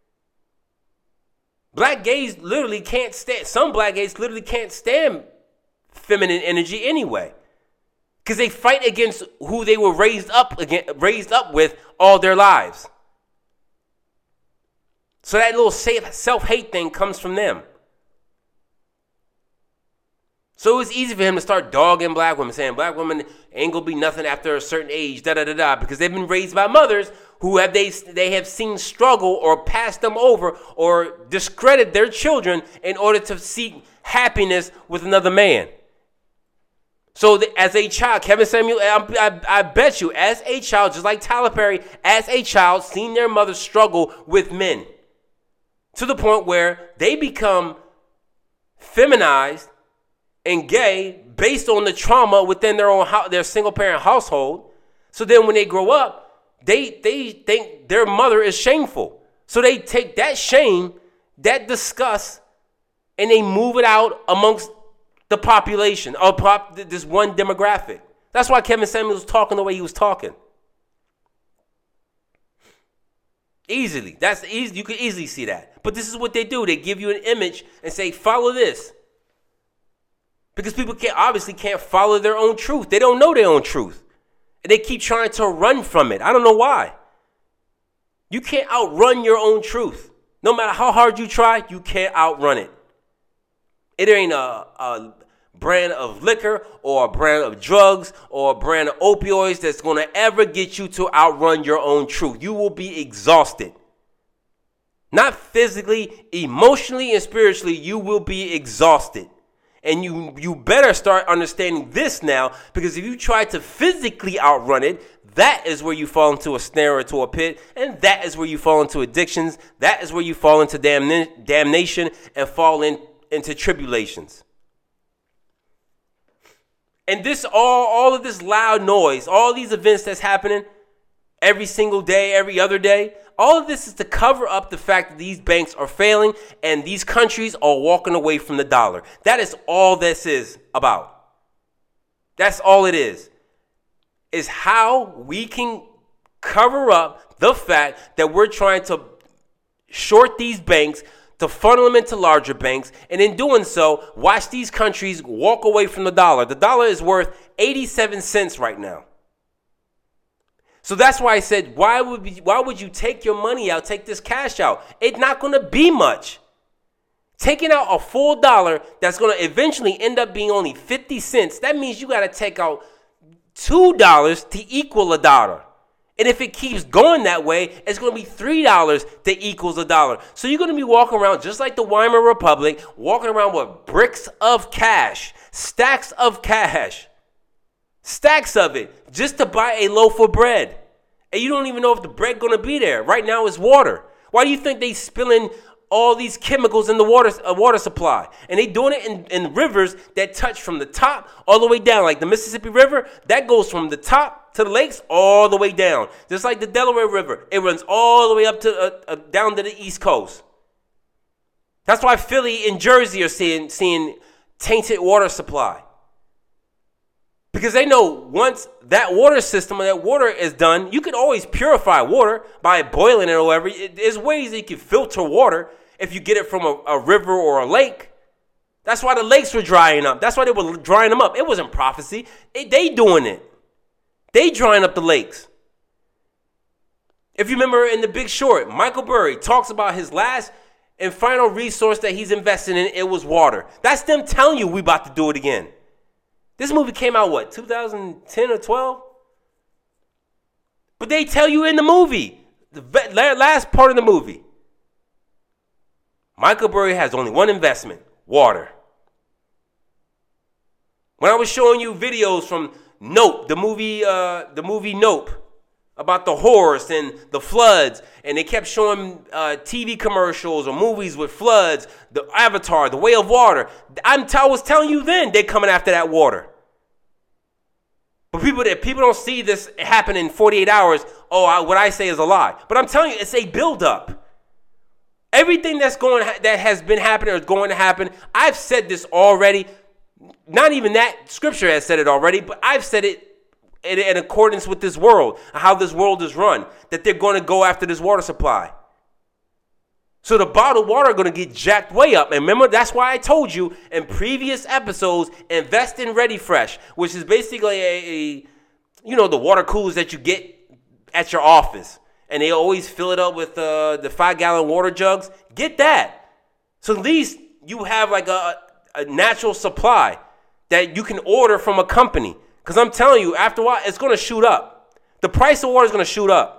Black gays literally can't stand. Some black gays literally can't stand feminine energy anyway, because they fight against who they were raised up against, raised up with all their lives. So that little self-hate thing comes from them. So it was easy for him to start dogging black women, saying black women ain't gonna be nothing after a certain age, da da da da, because they've been raised by mothers who have they they have seen struggle or passed them over or discredit their children in order to seek happiness with another man. So the, as a child, Kevin Samuel, I, I, I bet you, as a child, just like Tyler Perry, as a child, seen their mother struggle with men to the point where they become feminized and gay based on the trauma within their own their single parent household. So then when they grow up, they they think their mother is shameful. So they take that shame, that disgust, and they move it out amongst the population or pop, this one demographic. That's why Kevin Samuels was talking the way he was talking. Easily. That's easy. You can easily see that. But this is what they do. They give you an image and say, follow this. Because people can't obviously can't follow their own truth. They don't know their own truth. And they keep trying to run from it. I don't know why. You can't outrun your own truth. No matter how hard you try, you can't outrun it. It ain't a, a brand of liquor or a brand of drugs or a brand of opioids that's going to ever get you to outrun your own truth. You will be exhausted. Not physically, emotionally, and spiritually, you will be exhausted. And you you better start understanding this now, because if you try to physically outrun it, that is where you fall into a snare or to a pit, and that is where you fall into addictions. That is where you fall into damn, damnation and fall in, into tribulations. And this all all of this loud noise, all these events that's happening every single day, every other day, all of this is to cover up the fact that these banks are failing and these countries are walking away from the dollar. That is all this is about. That's all it is. Is how we can cover up the fact that we're trying to short these banks to funnel them into larger banks. And in doing so, watch these countries walk away from the dollar. The dollar is worth eighty-seven cents right now. So that's why I said, why would be, why would you take your money out, take this cash out? It's not going to be much. Taking out a full dollar that's going to eventually end up being only fifty cents, that means you got to take out two dollars to equal a dollar. And if it keeps going that way, it's going to be three dollars that equals a dollar. So you're going to be walking around just like the Weimar Republic, walking around with bricks of cash, stacks of cash. Stacks of it just to buy a loaf of bread. And you don't even know if the bread going to be there. Right now it's water. Why do you think they spilling all these chemicals in the water uh, water supply? And they doing it in, in rivers that touch from the top all the way down. Like the Mississippi River, that goes from the top to the lakes all the way down. Just like the Delaware River, it runs all the way up to uh, uh, down to the East Coast. That's why Philly and Jersey are seeing, seeing tainted water supply. Because they know once that water system or that water is done, you can always purify water by boiling it or whatever. There's ways that you can filter water if you get it from a, a river or a lake. That's why the lakes were drying up. That's why they were drying them up. It wasn't prophecy. It, they doing it. They drying up the lakes. If you remember in The Big Short, Michael Burry talks about his last and final resource that he's investing in, it was water. That's them telling you we about to do it again. This movie came out, what, two thousand ten or twelve? But they tell you in the movie, the last part of the movie, Michael Burry has only one investment, water. When I was showing you videos from Nope, the movie, uh, the movie Nope, about the horse and the floods, and they kept showing uh, T V commercials or movies with floods, the Avatar, the Way of Water. I'm t- I was telling you then they're coming after that water. But people that people don't see this happen in forty-eight hours. Oh, I, what I say is a lie. But I'm telling you, it's a buildup. Everything that's going that has been happening or is going to happen. I've said this already. Not even that scripture has said it already, but I've said it in, in accordance with this world, how this world is run, that they're going to go after this water supply. So the bottled water are going to get jacked way up. And remember, that's why I told you in previous episodes, invest in Ready Fresh, which is basically a, a you know, the water coolers that you get at your office. And they always fill it up with uh, the five-gallon water jugs. Get that. So at least you have like a, a natural supply that you can order from a company. Because I'm telling you, after a while, it's going to shoot up. The price of water is going to shoot up.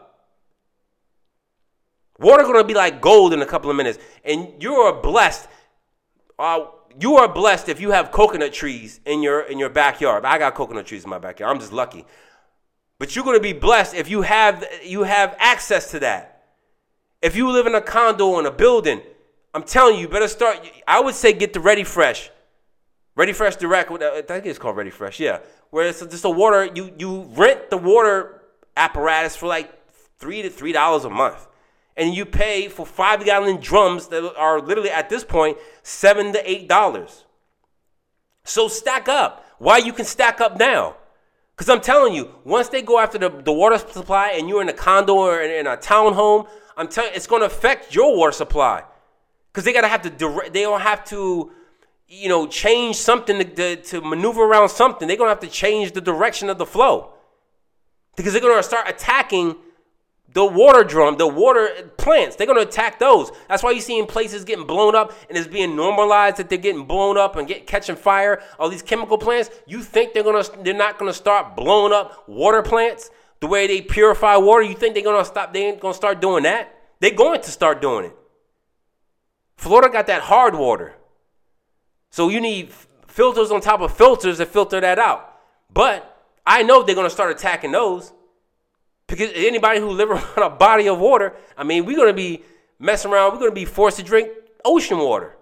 Water going to be like gold in a couple of minutes. And you are blessed. Uh, you are blessed if you have coconut trees in your in your backyard. I got coconut trees in my backyard. I'm just lucky. But you're going to be blessed if you have you have access to that. If you live in a condo or in a building, I'm telling you, you better start. I would say get the Ready Fresh. Ready Fresh Direct. I think it's called Ready Fresh, yeah. Where it's just a water, you, you rent the water apparatus for like three to three dollars a month. And you pay for five gallon drums that are literally at this point seven to eight dollars. So stack up. Why you can stack up now? Because I'm telling you, once they go after the, the water supply and you're in a condo or in, in a townhome, I'm telling you, it's going to affect your water supply. Because they gotta have to direct, they don't have to, you know, change something to, to, to maneuver around something. They're gonna have to change the direction of the flow. Because they're gonna start attacking the water drum, the water plants. They're gonna attack those. That's why you're seeing places getting blown up and it's being normalized that they're getting blown up and get catching fire. All these chemical plants. You think they're gonna they're not gonna start blowing up water plants the way they purify water? You think they're gonna stop? They ain't gonna start doing that? They're going to start doing it. Florida got that hard water. So you need f- filters on top of filters to filter that out. But I know they're going to start attacking those. Because anybody who lives around a body of water, I mean, we're going to be messing around. We're going to be forced to drink ocean water.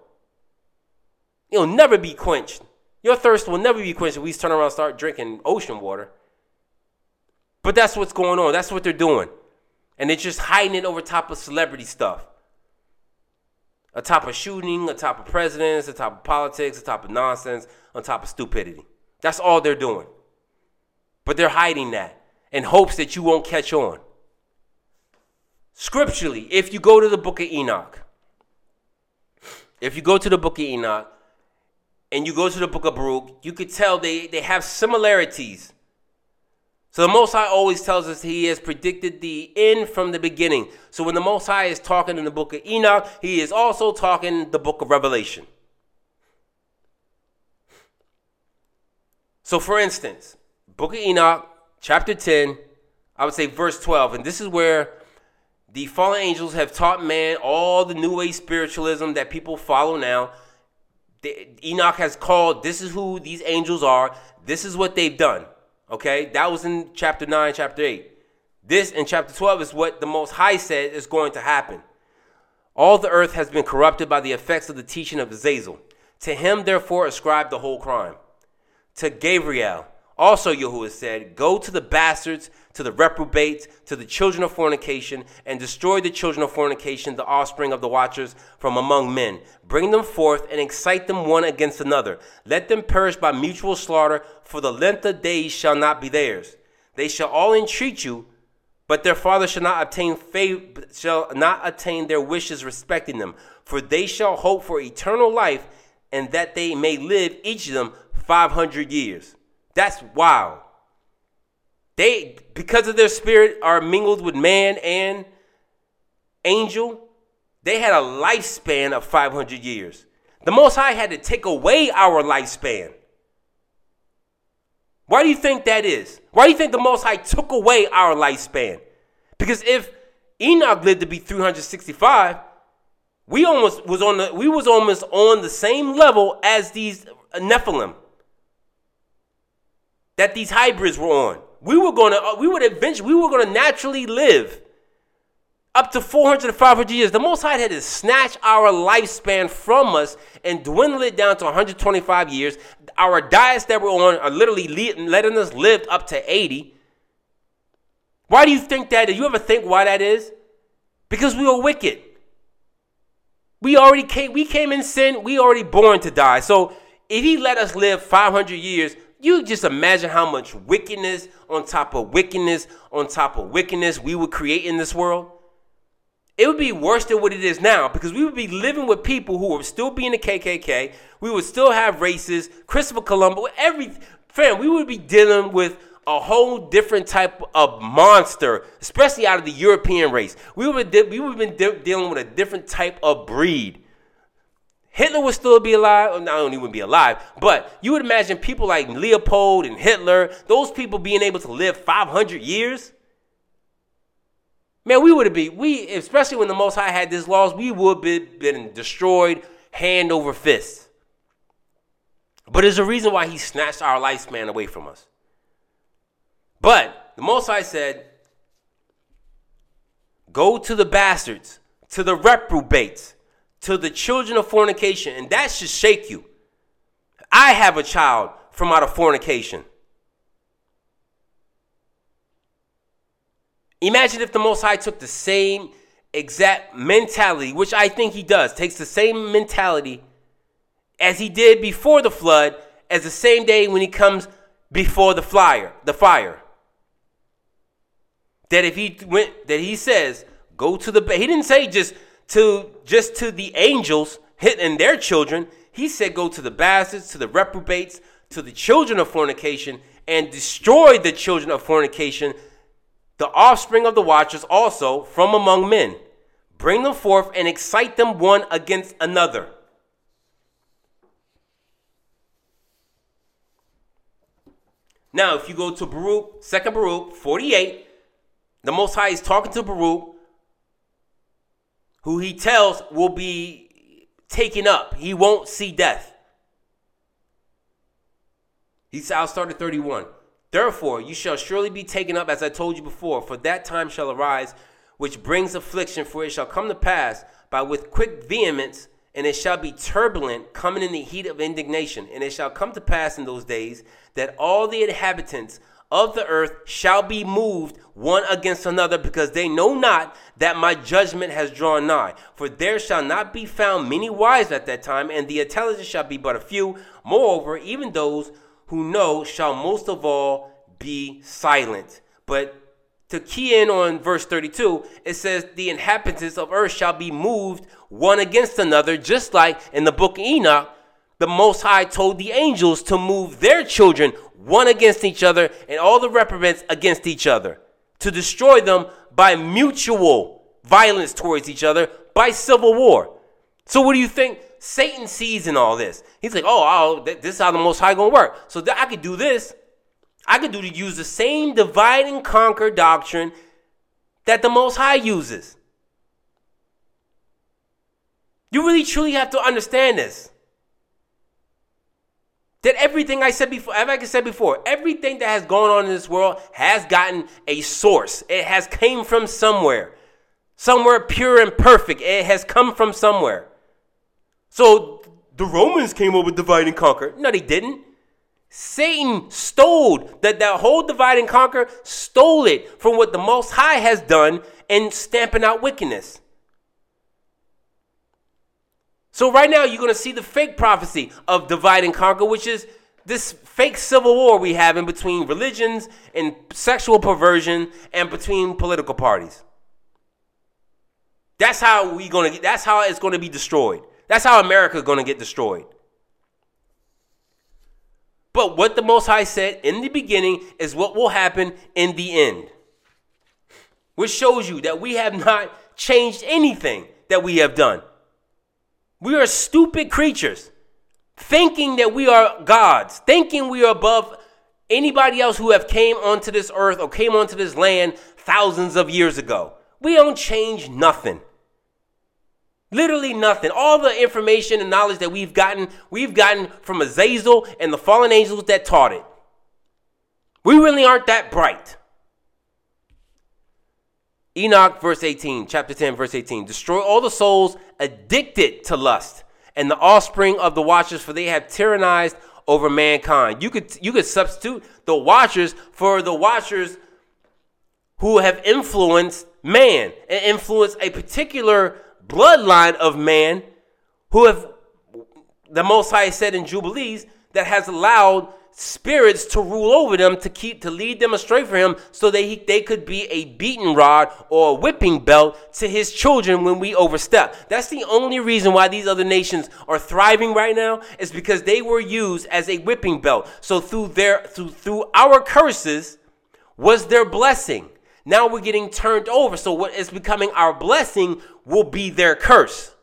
It'll never be quenched. Your thirst will never be quenched if we turn around and start drinking ocean water. But that's what's going on. That's what they're doing. And they're just hiding it over top of celebrity stuff. On top of shooting, on top of presidents, on top of politics, on top of nonsense, on top of stupidity. That's all they're doing. But they're hiding that in hopes that you won't catch on. Scripturally, if you go to the book of Enoch, if you go to the book of Enoch and you go to the book of Baruch, you could tell they, they have similarities. So the Most High always tells us he has predicted the end from the beginning. So when the Most High is talking in the book of Enoch, he is also talking the book of Revelation. So for instance, book of Enoch, chapter ten, I would say verse twelve. And this is where the fallen angels have taught man all the new age spiritualism that people follow now. The, Enoch has called, this is who these angels are. This is what they've done. Okay, that was in chapter nine, chapter eight. This in chapter twelve is what the Most High said is going to happen. All the earth has been corrupted by the effects of the teaching of Azazel. To him, therefore, ascribe the whole crime. To Gabriel, also Yahuwah said, go to the bastards, to the reprobates, to the children of fornication, and destroy the children of fornication, the offspring of the watchers from among men. Bring them forth and excite them one against another. Let them perish by mutual slaughter, for the length of days shall not be theirs. They shall all entreat you, but their father shall not obtain favor, shall not attain their wishes respecting them. For they shall hope for eternal life, and that they may live each of them five hundred years. That's wild. they, because of their spirit, are mingled with man and angel. They had a lifespan of five hundred years. The Most High had to take away our lifespan. Why do you think that is? Why do you think the Most High took away our lifespan? Because if Enoch lived to be three hundred sixty-five, we almost was on the we was almost on the same level as these Nephilim that these hybrids were on. We were going to we would eventually we were going to naturally live up to four hundred to five hundred years. The Most High had to snatch our lifespan from us and dwindle it down to one hundred twenty-five years. Our diets that we're on are literally letting us live up to eighty. Why do you think that is? You ever think why that is? Because we were wicked. We already came, we came in sin. We already born to die. So if he let us live five hundred years, you just imagine how much wickedness on top of wickedness on top of wickedness we would create in this world. It would be worse than what it is now, because we would be living with people who would still be in the K K K. We would still have races, Christopher Columbus, every fam. We would be dealing with a whole different type of monster, especially out of the European race. We would we would have been de- dealing with a different type of breed. Hitler would still be alive. Not only would be alive, but you would imagine people like Leopold and Hitler, those people being able to live five hundred years. Man, we would have been, we, especially when the Most High had these laws, we would have been, been destroyed hand over fist. But there's a reason why he snatched our lifespan away from us. But the Most High said, go to the bastards, to the reprobates, to the children of fornication, and that should shake you. I have a child from out of fornication. Imagine if the Most High took the same exact mentality, which I think he does, takes the same mentality as he did before the flood, as the same day when he comes before the flyer, the fire. That if he went, that he says, go to the, he didn't say just to, just to the angels and their children. He said, go to the bastards, to the reprobates, to the children of fornication, and destroy the children of fornication, the offspring of the watchers also from among men. Bring them forth and excite them one against another. Now, if you go to Baruch, Second Baruch forty-eight, the Most High is talking to Baruch, who he tells will be taken up. He won't see death. He said, I'll start at thirty-one. Therefore, you shall surely be taken up, as I told you before, for that time shall arise, which brings affliction, for it shall come to pass by with quick vehemence, and it shall be turbulent, coming in the heat of indignation. And it shall come to pass in those days that all the inhabitants of the earth shall be moved one against another, because they know not that my judgment has drawn nigh. For there shall not be found many wise at that time, and the intelligent shall be but a few. Moreover, even those who know shall most of all be silent. But to key in on verse thirty-two, it says the inhabitants of earth shall be moved one against another, just like in the book of Enoch, the Most High told the angels to move their children one against each other and all the reprobates against each other, to destroy them by mutual violence towards each other, by civil war. So what do you think Satan sees in all this? He's like, oh, oh this is how the Most High gonna work. So that I could do this. I could do to use the same divide and conquer doctrine that the Most High uses. You really truly have to understand this. That everything I said before, like I said before, everything that has gone on in this world has gotten a source. It has came from somewhere. Somewhere pure and perfect. It has come from somewhere. So the Romans came up with divide and conquer. No, they didn't. Satan stole that, that whole divide and conquer, stole it from what the Most High has done in stamping out wickedness. So right now you're going to see the fake prophecy of divide and conquer, which is this fake civil war we have in between religions and sexual perversion and between political parties. That's how we going to that's how it's going to be destroyed. That's how America is going to get destroyed. But what the Most High said in the beginning is what will happen in the end. Which shows you that we have not changed anything that we have done. We are stupid creatures, thinking that we are gods, thinking we are above anybody else who have came onto this earth or came onto this land thousands of years ago. We don't change nothing. Literally nothing. All the information and knowledge that we've gotten, we've gotten from Azazel and the fallen angels that taught it. We really aren't that bright. Enoch, verse eighteen, chapter ten, verse eighteen. Destroy all the souls addicted to lust and the offspring of the watchers, for they have tyrannized over mankind. You could you could substitute the watchers for the watchers who have influenced man and influenced a particular bloodline of man who have, the Most High said in Jubilees, that has allowed spirits to rule over them to keep to lead them astray for him, so that he, they could be a beaten rod or a whipping belt to his children when we overstep. That's the only reason why these other nations are thriving right now, is because they were used as a whipping belt. So through their through through our curses was their blessing. Now we're getting turned over. So what is becoming our blessing will be their curse.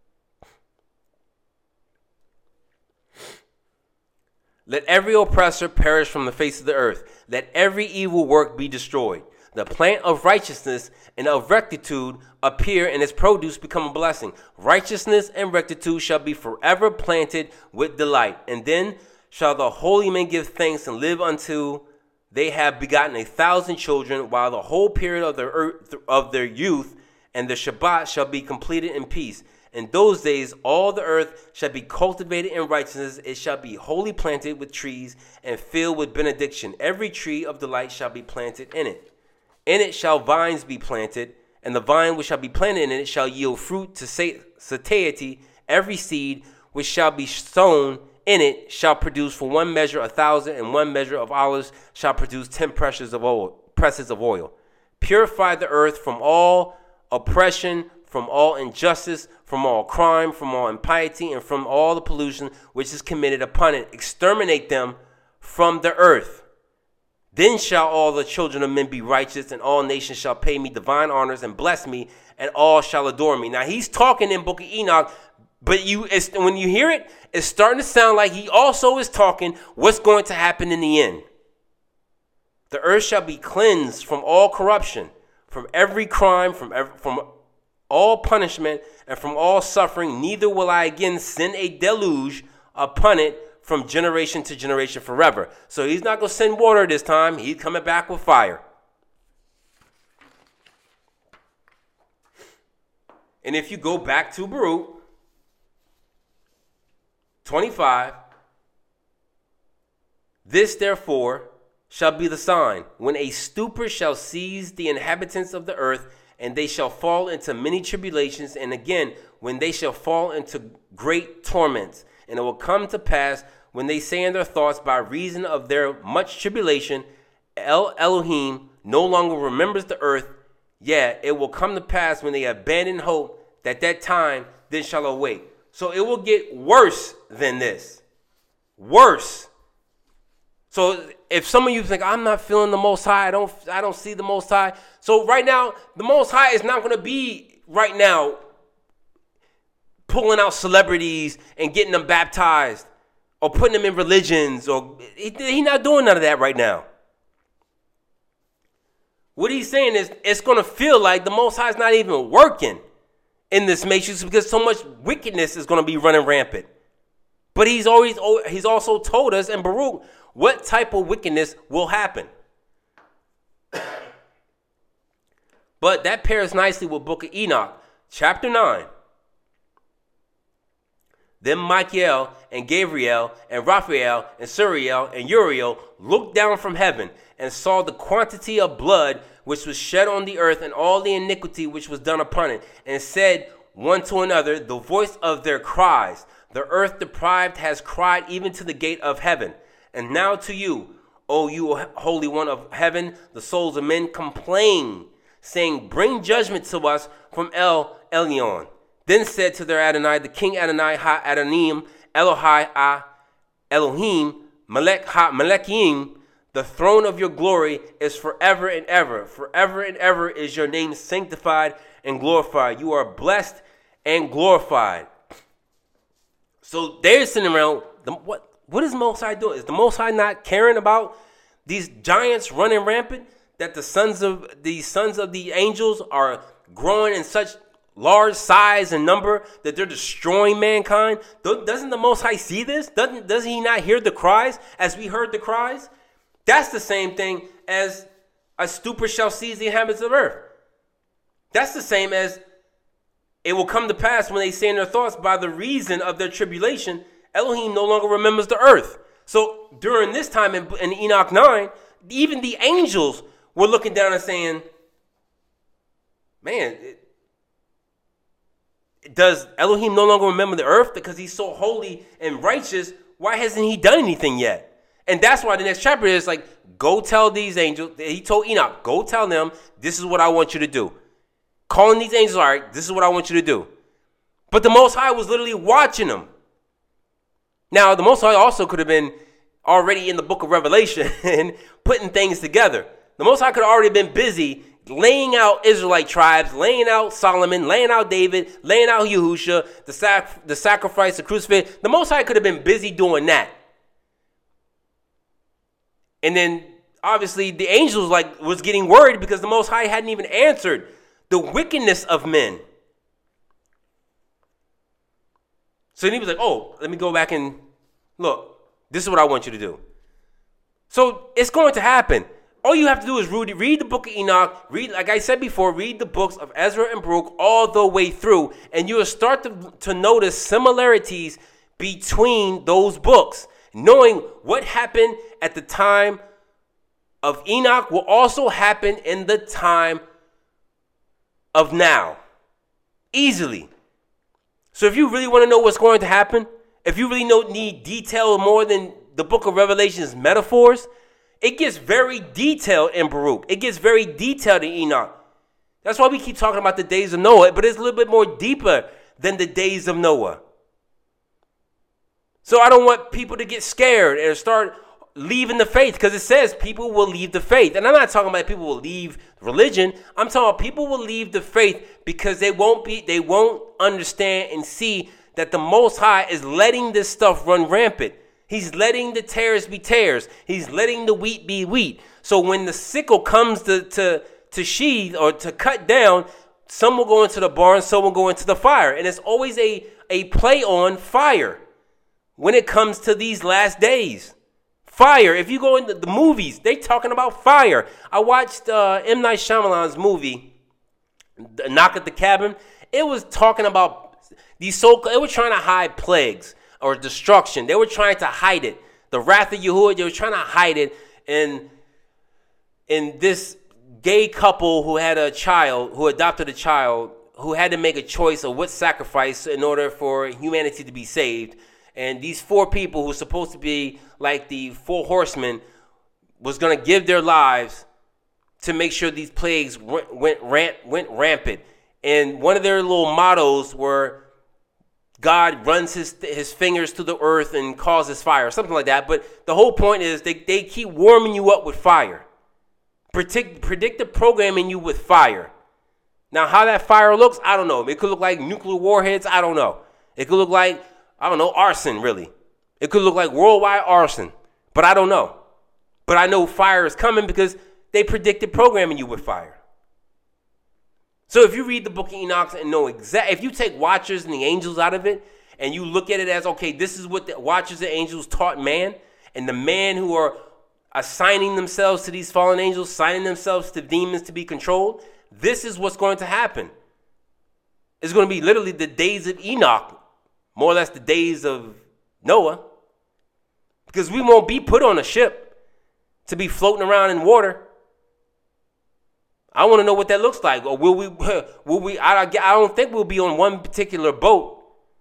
Let every oppressor perish from the face of the earth. Let every evil work be destroyed. The plant of righteousness and of rectitude appear, and its produce become a blessing. Righteousness and rectitude shall be forever planted with delight. And then shall the holy men give thanks and live until they have begotten a thousand children, while the whole period of their earth, of their youth and the Shabbat shall be completed in peace. In those days, all the earth shall be cultivated in righteousness. It shall be wholly planted with trees and filled with benediction. Every tree of delight shall be planted in it. In it shall vines be planted, and the vine which shall be planted in it shall yield fruit to satiety. Every seed which shall be sown in it shall produce for one measure a thousand, and one measure of olives shall produce ten presses of oil. Presses of oil. Purify the earth from all oppression, from all injustice, from all crime, from all impiety, and from all the pollution which is committed upon it. Exterminate them from the earth. Then shall all the children of men be righteous, and all nations shall pay me divine honors and bless me, and all shall adore me. Now he's talking in Book of Enoch, but you, it's, when you hear it, it's starting to sound like he also is talking what's going to happen in the end. The earth shall be cleansed from all corruption, from every crime, from every, from all punishment, and from all suffering. Neither will I again send a deluge upon it from generation to generation forever. So he's not going to send water this time. He's coming back with fire. And if you go back to Baruch twenty-five, this therefore shall be the sign, when a stupor shall seize the inhabitants of the earth, and they shall fall into many tribulations, and again, when they shall fall into great torments. And it will come to pass, when they say in their thoughts, by reason of their much tribulation, El Elohim no longer remembers the earth. Yeah, it will come to pass, when they abandon hope, that that time then shall awake. So it will get worse than this. Worse. So if some of you think, I'm not feeling the Most High, I don't I don't see the Most High. So right now, the Most High is not going to be right now pulling out celebrities and getting them baptized or putting them in religions. Or He's he not doing none of that right now. What he's saying is it's going to feel like the Most High is not even working in this matrix, because so much wickedness is going to be running rampant. But he's always he's also told us in Baruch what type of wickedness will happen. But that pairs nicely with Book of Enoch, chapter nine. Then Michael and Gabriel and Raphael and Suriel and Uriel looked down from heaven and saw the quantity of blood which was shed on the earth, and all the iniquity which was done upon it, and said one to another, the voice of their cries, the earth deprived has cried even to the gate of heaven. And now to you, O you Holy One of heaven, the souls of men complain, saying, bring judgment to us from El Elyon. Then said to their Adonai, the king Adonai ha Adonim, Elohai ah Elohim, Melech Ha Melechim, the throne of your glory is forever and ever. Forever and ever is your name sanctified and glorified. You are blessed and glorified. So they're sitting around. The, what what is the Most High doing? Is the Most High not caring about these giants running rampant? That the sons of the sons of the angels are growing in such large size and number that they're destroying mankind? Doesn't the Most High see this? Doesn't does he not hear the cries as we heard the cries? That's the same thing as a stupor shall seize the inhabitants of earth. That's the same as it will come to pass when they say in their thoughts, by the reason of their tribulation, Elohim no longer remembers the earth. So during this time in, in Enoch nine, even the angels were looking down and saying, man, it, does Elohim no longer remember the earth because he's so holy and righteous? Why hasn't he done anything yet? And that's why the next chapter is like, go tell these angels. He told Enoch, go tell them, this is what I want you to do. Calling these angels, all right, this is what I want you to do. But the Most High was literally watching them. Now, the Most High also could have been already in the book of Revelation and putting things together. The Most High could have already been busy laying out Israelite tribes, laying out Solomon, laying out David, laying out Yahusha, the, sac- the sacrifice, the crucifix. The Most High could have been busy doing that. And then, obviously, the angels like was getting worried because the Most High hadn't even answered the wickedness of men. So then he was like, oh, let me go back and look, this is what I want you to do. So it's going to happen. All you have to do is read, read the book of Enoch, read, like I said before, read the books of Ezra and Baruch all the way through, and you will start to, to notice similarities between those books. Knowing what happened at the time of Enoch will also happen in the time of now. Easily. So if you really want to know what's going to happen, if you really know, need detail more than the book of Revelation's metaphors, it gets very detailed in Baruch. It gets very detailed in Enoch. That's why we keep talking about the days of Noah, but it's a little bit more deeper than the days of Noah. So I don't want people to get scared and start leaving the faith, because it says people will leave the faith. And I'm not talking about people will leave religion. I'm talking about people will leave the faith because they won't be, they won't understand and see that the Most High is letting this stuff run rampant. He's letting the tares be tares. He's letting the wheat be wheat. So when the sickle comes to, to, to sheathe or to cut down, some will go into the barn, some will go into the fire. And it's always a, a play on fire when it comes to these last days. Fire. If you go into the movies, they talking about fire. I watched uh, M. Night Shyamalan's movie, The Knock at the Cabin. It was talking about these so they were trying to hide plagues or destruction. They were trying to hide it. The wrath of Yahuwah, they were trying to hide it. And in this gay couple who had a child, who adopted a child, who had to make a choice of what sacrifice in order for humanity to be saved. And these four people who were supposed to be like the four horsemen was going to give their lives to make sure these plagues went went, ramp, went rampant. And one of their little mottos were, God runs his his fingers to the earth and causes fire, something like that. But the whole point is they, they keep warming you up with fire. Predict, predictive programming you with fire. Now, how that fire looks, I don't know. It could look like nuclear warheads. I don't know. It could look like, I don't know, arson, really. It could look like worldwide arson, but I don't know. But I know fire is coming because they predicted programming you with fire. So if you read the book of Enoch and know exact, if you take Watchers and the angels out of it, and you look at it as, okay, this is what the Watchers and angels taught man, and the man who are assigning themselves to these fallen angels, assigning themselves to demons to be controlled, this is what's going to happen. It's going to be literally the days of Enoch, more or less the days of Noah, because we won't be put on a ship to be floating around in water. I want to know what that looks like. Or will we, will we, I, I don't think we'll be on one particular boat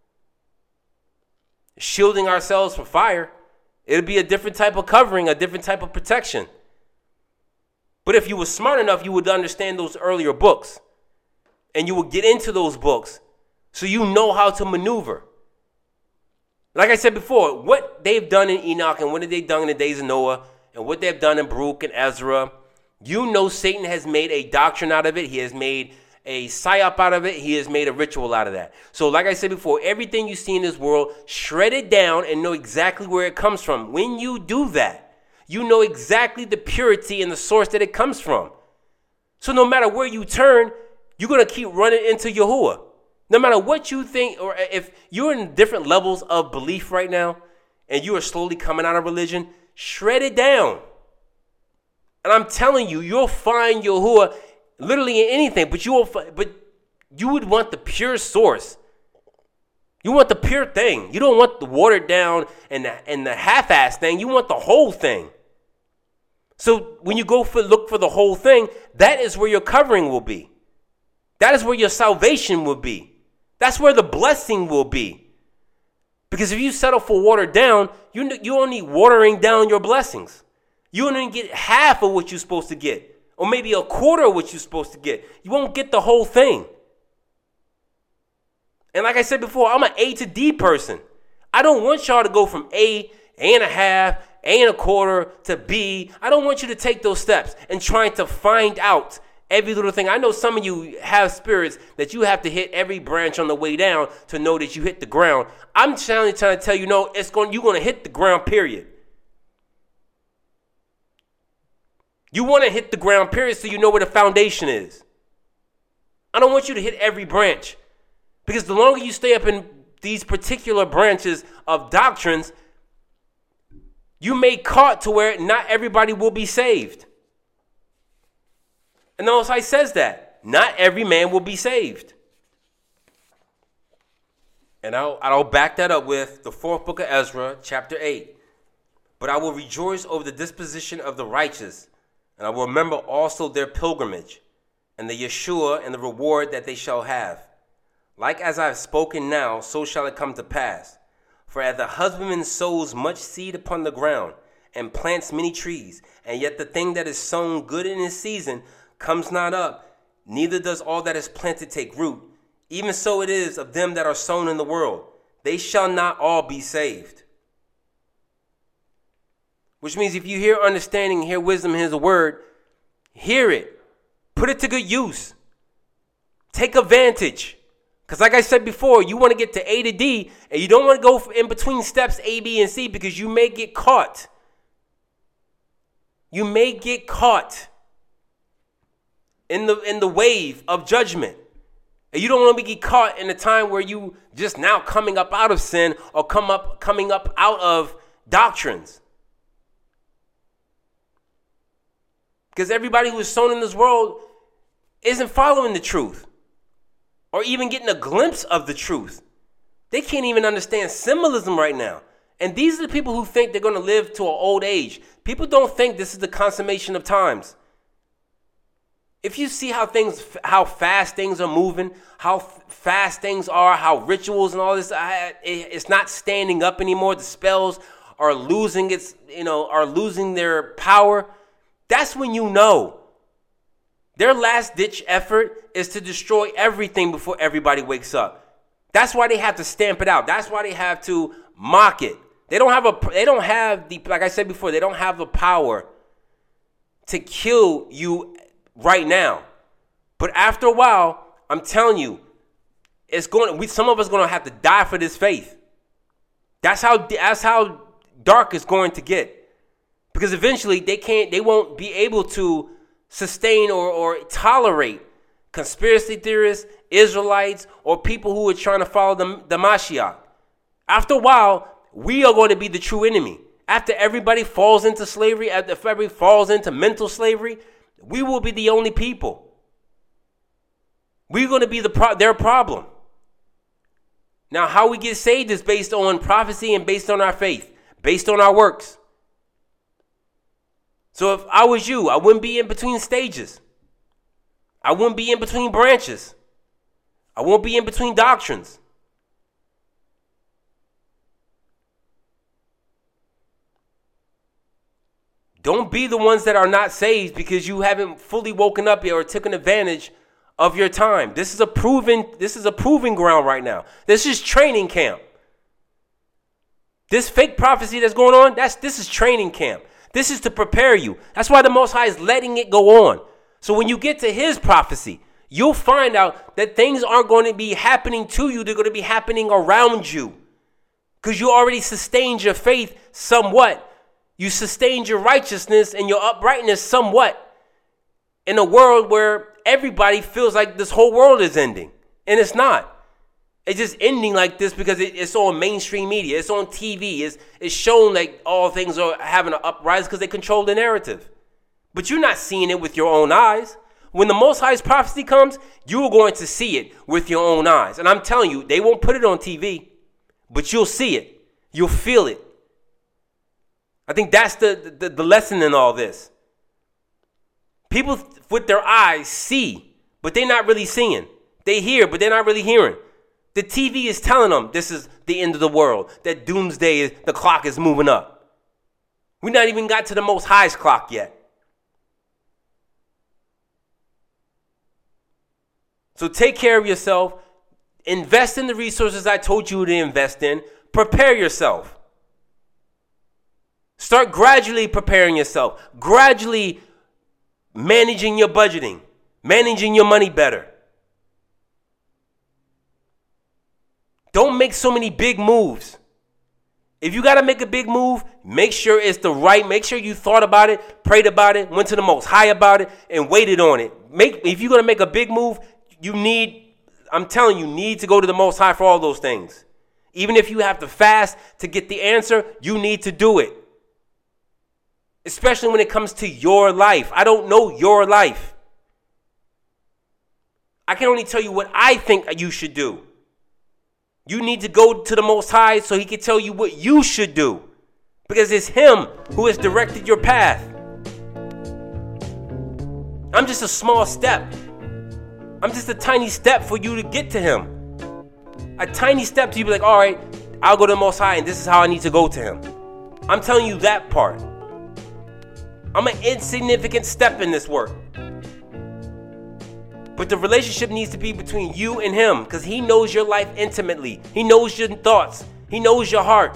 shielding ourselves from fire. It'll be a different type of covering, a different type of protection. But if you were smart enough, you would understand those earlier books. And you would get into those books so you know how to maneuver. Like I said before, what they've done in Enoch and what they've done in the days of Noah and what they've done in Baruch and Ezra, you know Satan has made a doctrine out of it. He has made a psyop out of it. He has made a ritual out of that. So like I said before, everything you see in this world, shred it down and know exactly where it comes from. When you do that, you know exactly the purity and the source that it comes from. So no matter where you turn, you're going to keep running into Yahuwah. No matter what you think, or if you're in different levels of belief right now and you are slowly coming out of religion, shred it down. And I'm telling you, you'll find Yahuwah literally in anything, but you will, but you would want the pure source. You want the pure thing. You don't want the watered down and the, and the half-assed thing. You want the whole thing. So when you go for look for the whole thing, that is where your covering will be. That is where your salvation will be. That's where the blessing will be. Because if you settle for watered down, you you only watering down your blessings. You only get half of what you're supposed to get, or maybe a quarter of what you're supposed to get. You won't get the whole thing. And like I said before, I'm an A to D person. I don't want y'all to go from A, A and a half, A and a quarter to B. I don't want you to take those steps and trying to find out every little thing. I know some of you have spirits that you have to hit every branch on the way down to know that you hit the ground. I'm trying to tell you, no, it's going. You're going to hit the ground, period. You want to hit the ground, period, so you know where the foundation is. I don't want you to hit every branch, because the longer you stay up in these particular branches of doctrines, you may caught to where not everybody will be saved. And the Most High says that not every man will be saved. And I'll, I'll back that up with the fourth book of Ezra, chapter eight. But I will rejoice over the disposition of the righteous, and I will remember also their pilgrimage, and the Yeshua and the reward that they shall have. Like as I have spoken now, so shall it come to pass. For as the husbandman sows much seed upon the ground, and plants many trees, and yet the thing that is sown good in his season comes not up, neither does all that is planted take root. Even so it is of them that are sown in the world. They shall not all be saved. Which means if you hear understanding, hear wisdom, hear the word, hear it. Put it to good use. Take advantage. Because like I said before, you want to get to A to D, and you don't want to go in between steps A, B, and C, because you may get caught. You may get caught in the in the wave of judgment. And you don't want to be caught in a time where you just now coming up out of sin or come up coming up out of doctrines. Because everybody who is sown in this world isn't following the truth or even getting a glimpse of the truth. They can't even understand symbolism right now. And these are the people who think they're going to live to an old age. People don't think this is the consummation of times. If you see how things, how fast things are moving, how f- fast things are, how rituals and all this, I, it, it's not standing up anymore. The spells are losing its, you know, are losing their power. That's when you know their last ditch effort is to destroy everything before everybody wakes up. That's why they have to stamp it out. That's why they have to mock it. They don't have a, they don't have the, like I said before, they don't have the power to kill you right now. But after a while, I'm telling you, it's going. We some of us going to have to die for this faith. That's how. That's how dark it's going to get. Because eventually they can't. They won't be able to sustain or or tolerate conspiracy theorists, Israelites, or people who are trying to follow the, the Mashiach. After a while, we are going to be the true enemy. After everybody falls into slavery, after everybody falls into mental slavery, we will be the only people. We're going to be the pro- their problem. Now, how we get saved is based on prophecy and based on our faith, based on our works. So if I was you, I wouldn't be in between stages. I wouldn't be in between branches. I won't be in between doctrines. Don't be the ones that are not saved because you haven't fully woken up yet or taken advantage of your time. This is a proven, this is a proving ground right now. This is training camp. This fake prophecy that's going on, that's this is training camp. This is to prepare you. That's why the Most High is letting it go on. So when you get to his prophecy, you'll find out that things aren't going to be happening to you. They're going to be happening around you. Because you already sustained your faith somewhat. You sustained your righteousness and your uprightness somewhat. In a world where everybody feels like this whole world is ending. And it's not. It's just ending like this because it, it's on mainstream media. It's on T V. It's, it's shown like all things are having an uprise because they control the narrative. But you're not seeing it with your own eyes. When the Most High's prophecy comes, you're going to see it with your own eyes. And I'm telling you, they won't put it on T V, but you'll see it. You'll feel it. I think that's the, the, the lesson in all this. People with their eyes see, but they're not really seeing. They hear, but they're not really hearing. The T V is telling them this is the end of the world, that doomsday is, the clock is moving up. We not even got to the Most High's clock yet. So take care of yourself. Invest in the resources I told you to invest in. Prepare yourself. Start gradually preparing yourself. Gradually managing your budgeting. Managing your money better. Don't make so many big moves. If you got to make a big move, make sure it's the right. Make sure you thought about it, prayed about it, went to the Most High about it, and waited on it. Make if you're going to make a big move, you need, I'm telling you, need to go to the Most High for all those things. Even if you have to fast to get the answer, you need to do it. Especially when it comes to your life. I don't know your life. I can only tell you what I think you should do. You need to go to the Most High so he can tell you what you should do. Because it's him who has directed your path. I'm just a small step. I'm just a tiny step for you to get to him. A tiny step to you be like, all right, I'll go to the Most High and this is how I need to go to him. I'm telling you that part. I'm an insignificant step in this work. But the relationship needs to be between you and him because he knows your life intimately. He knows your thoughts. He knows your heart.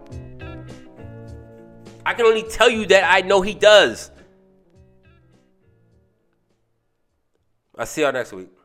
I can only tell you that I know he does. I'll see y'all next week.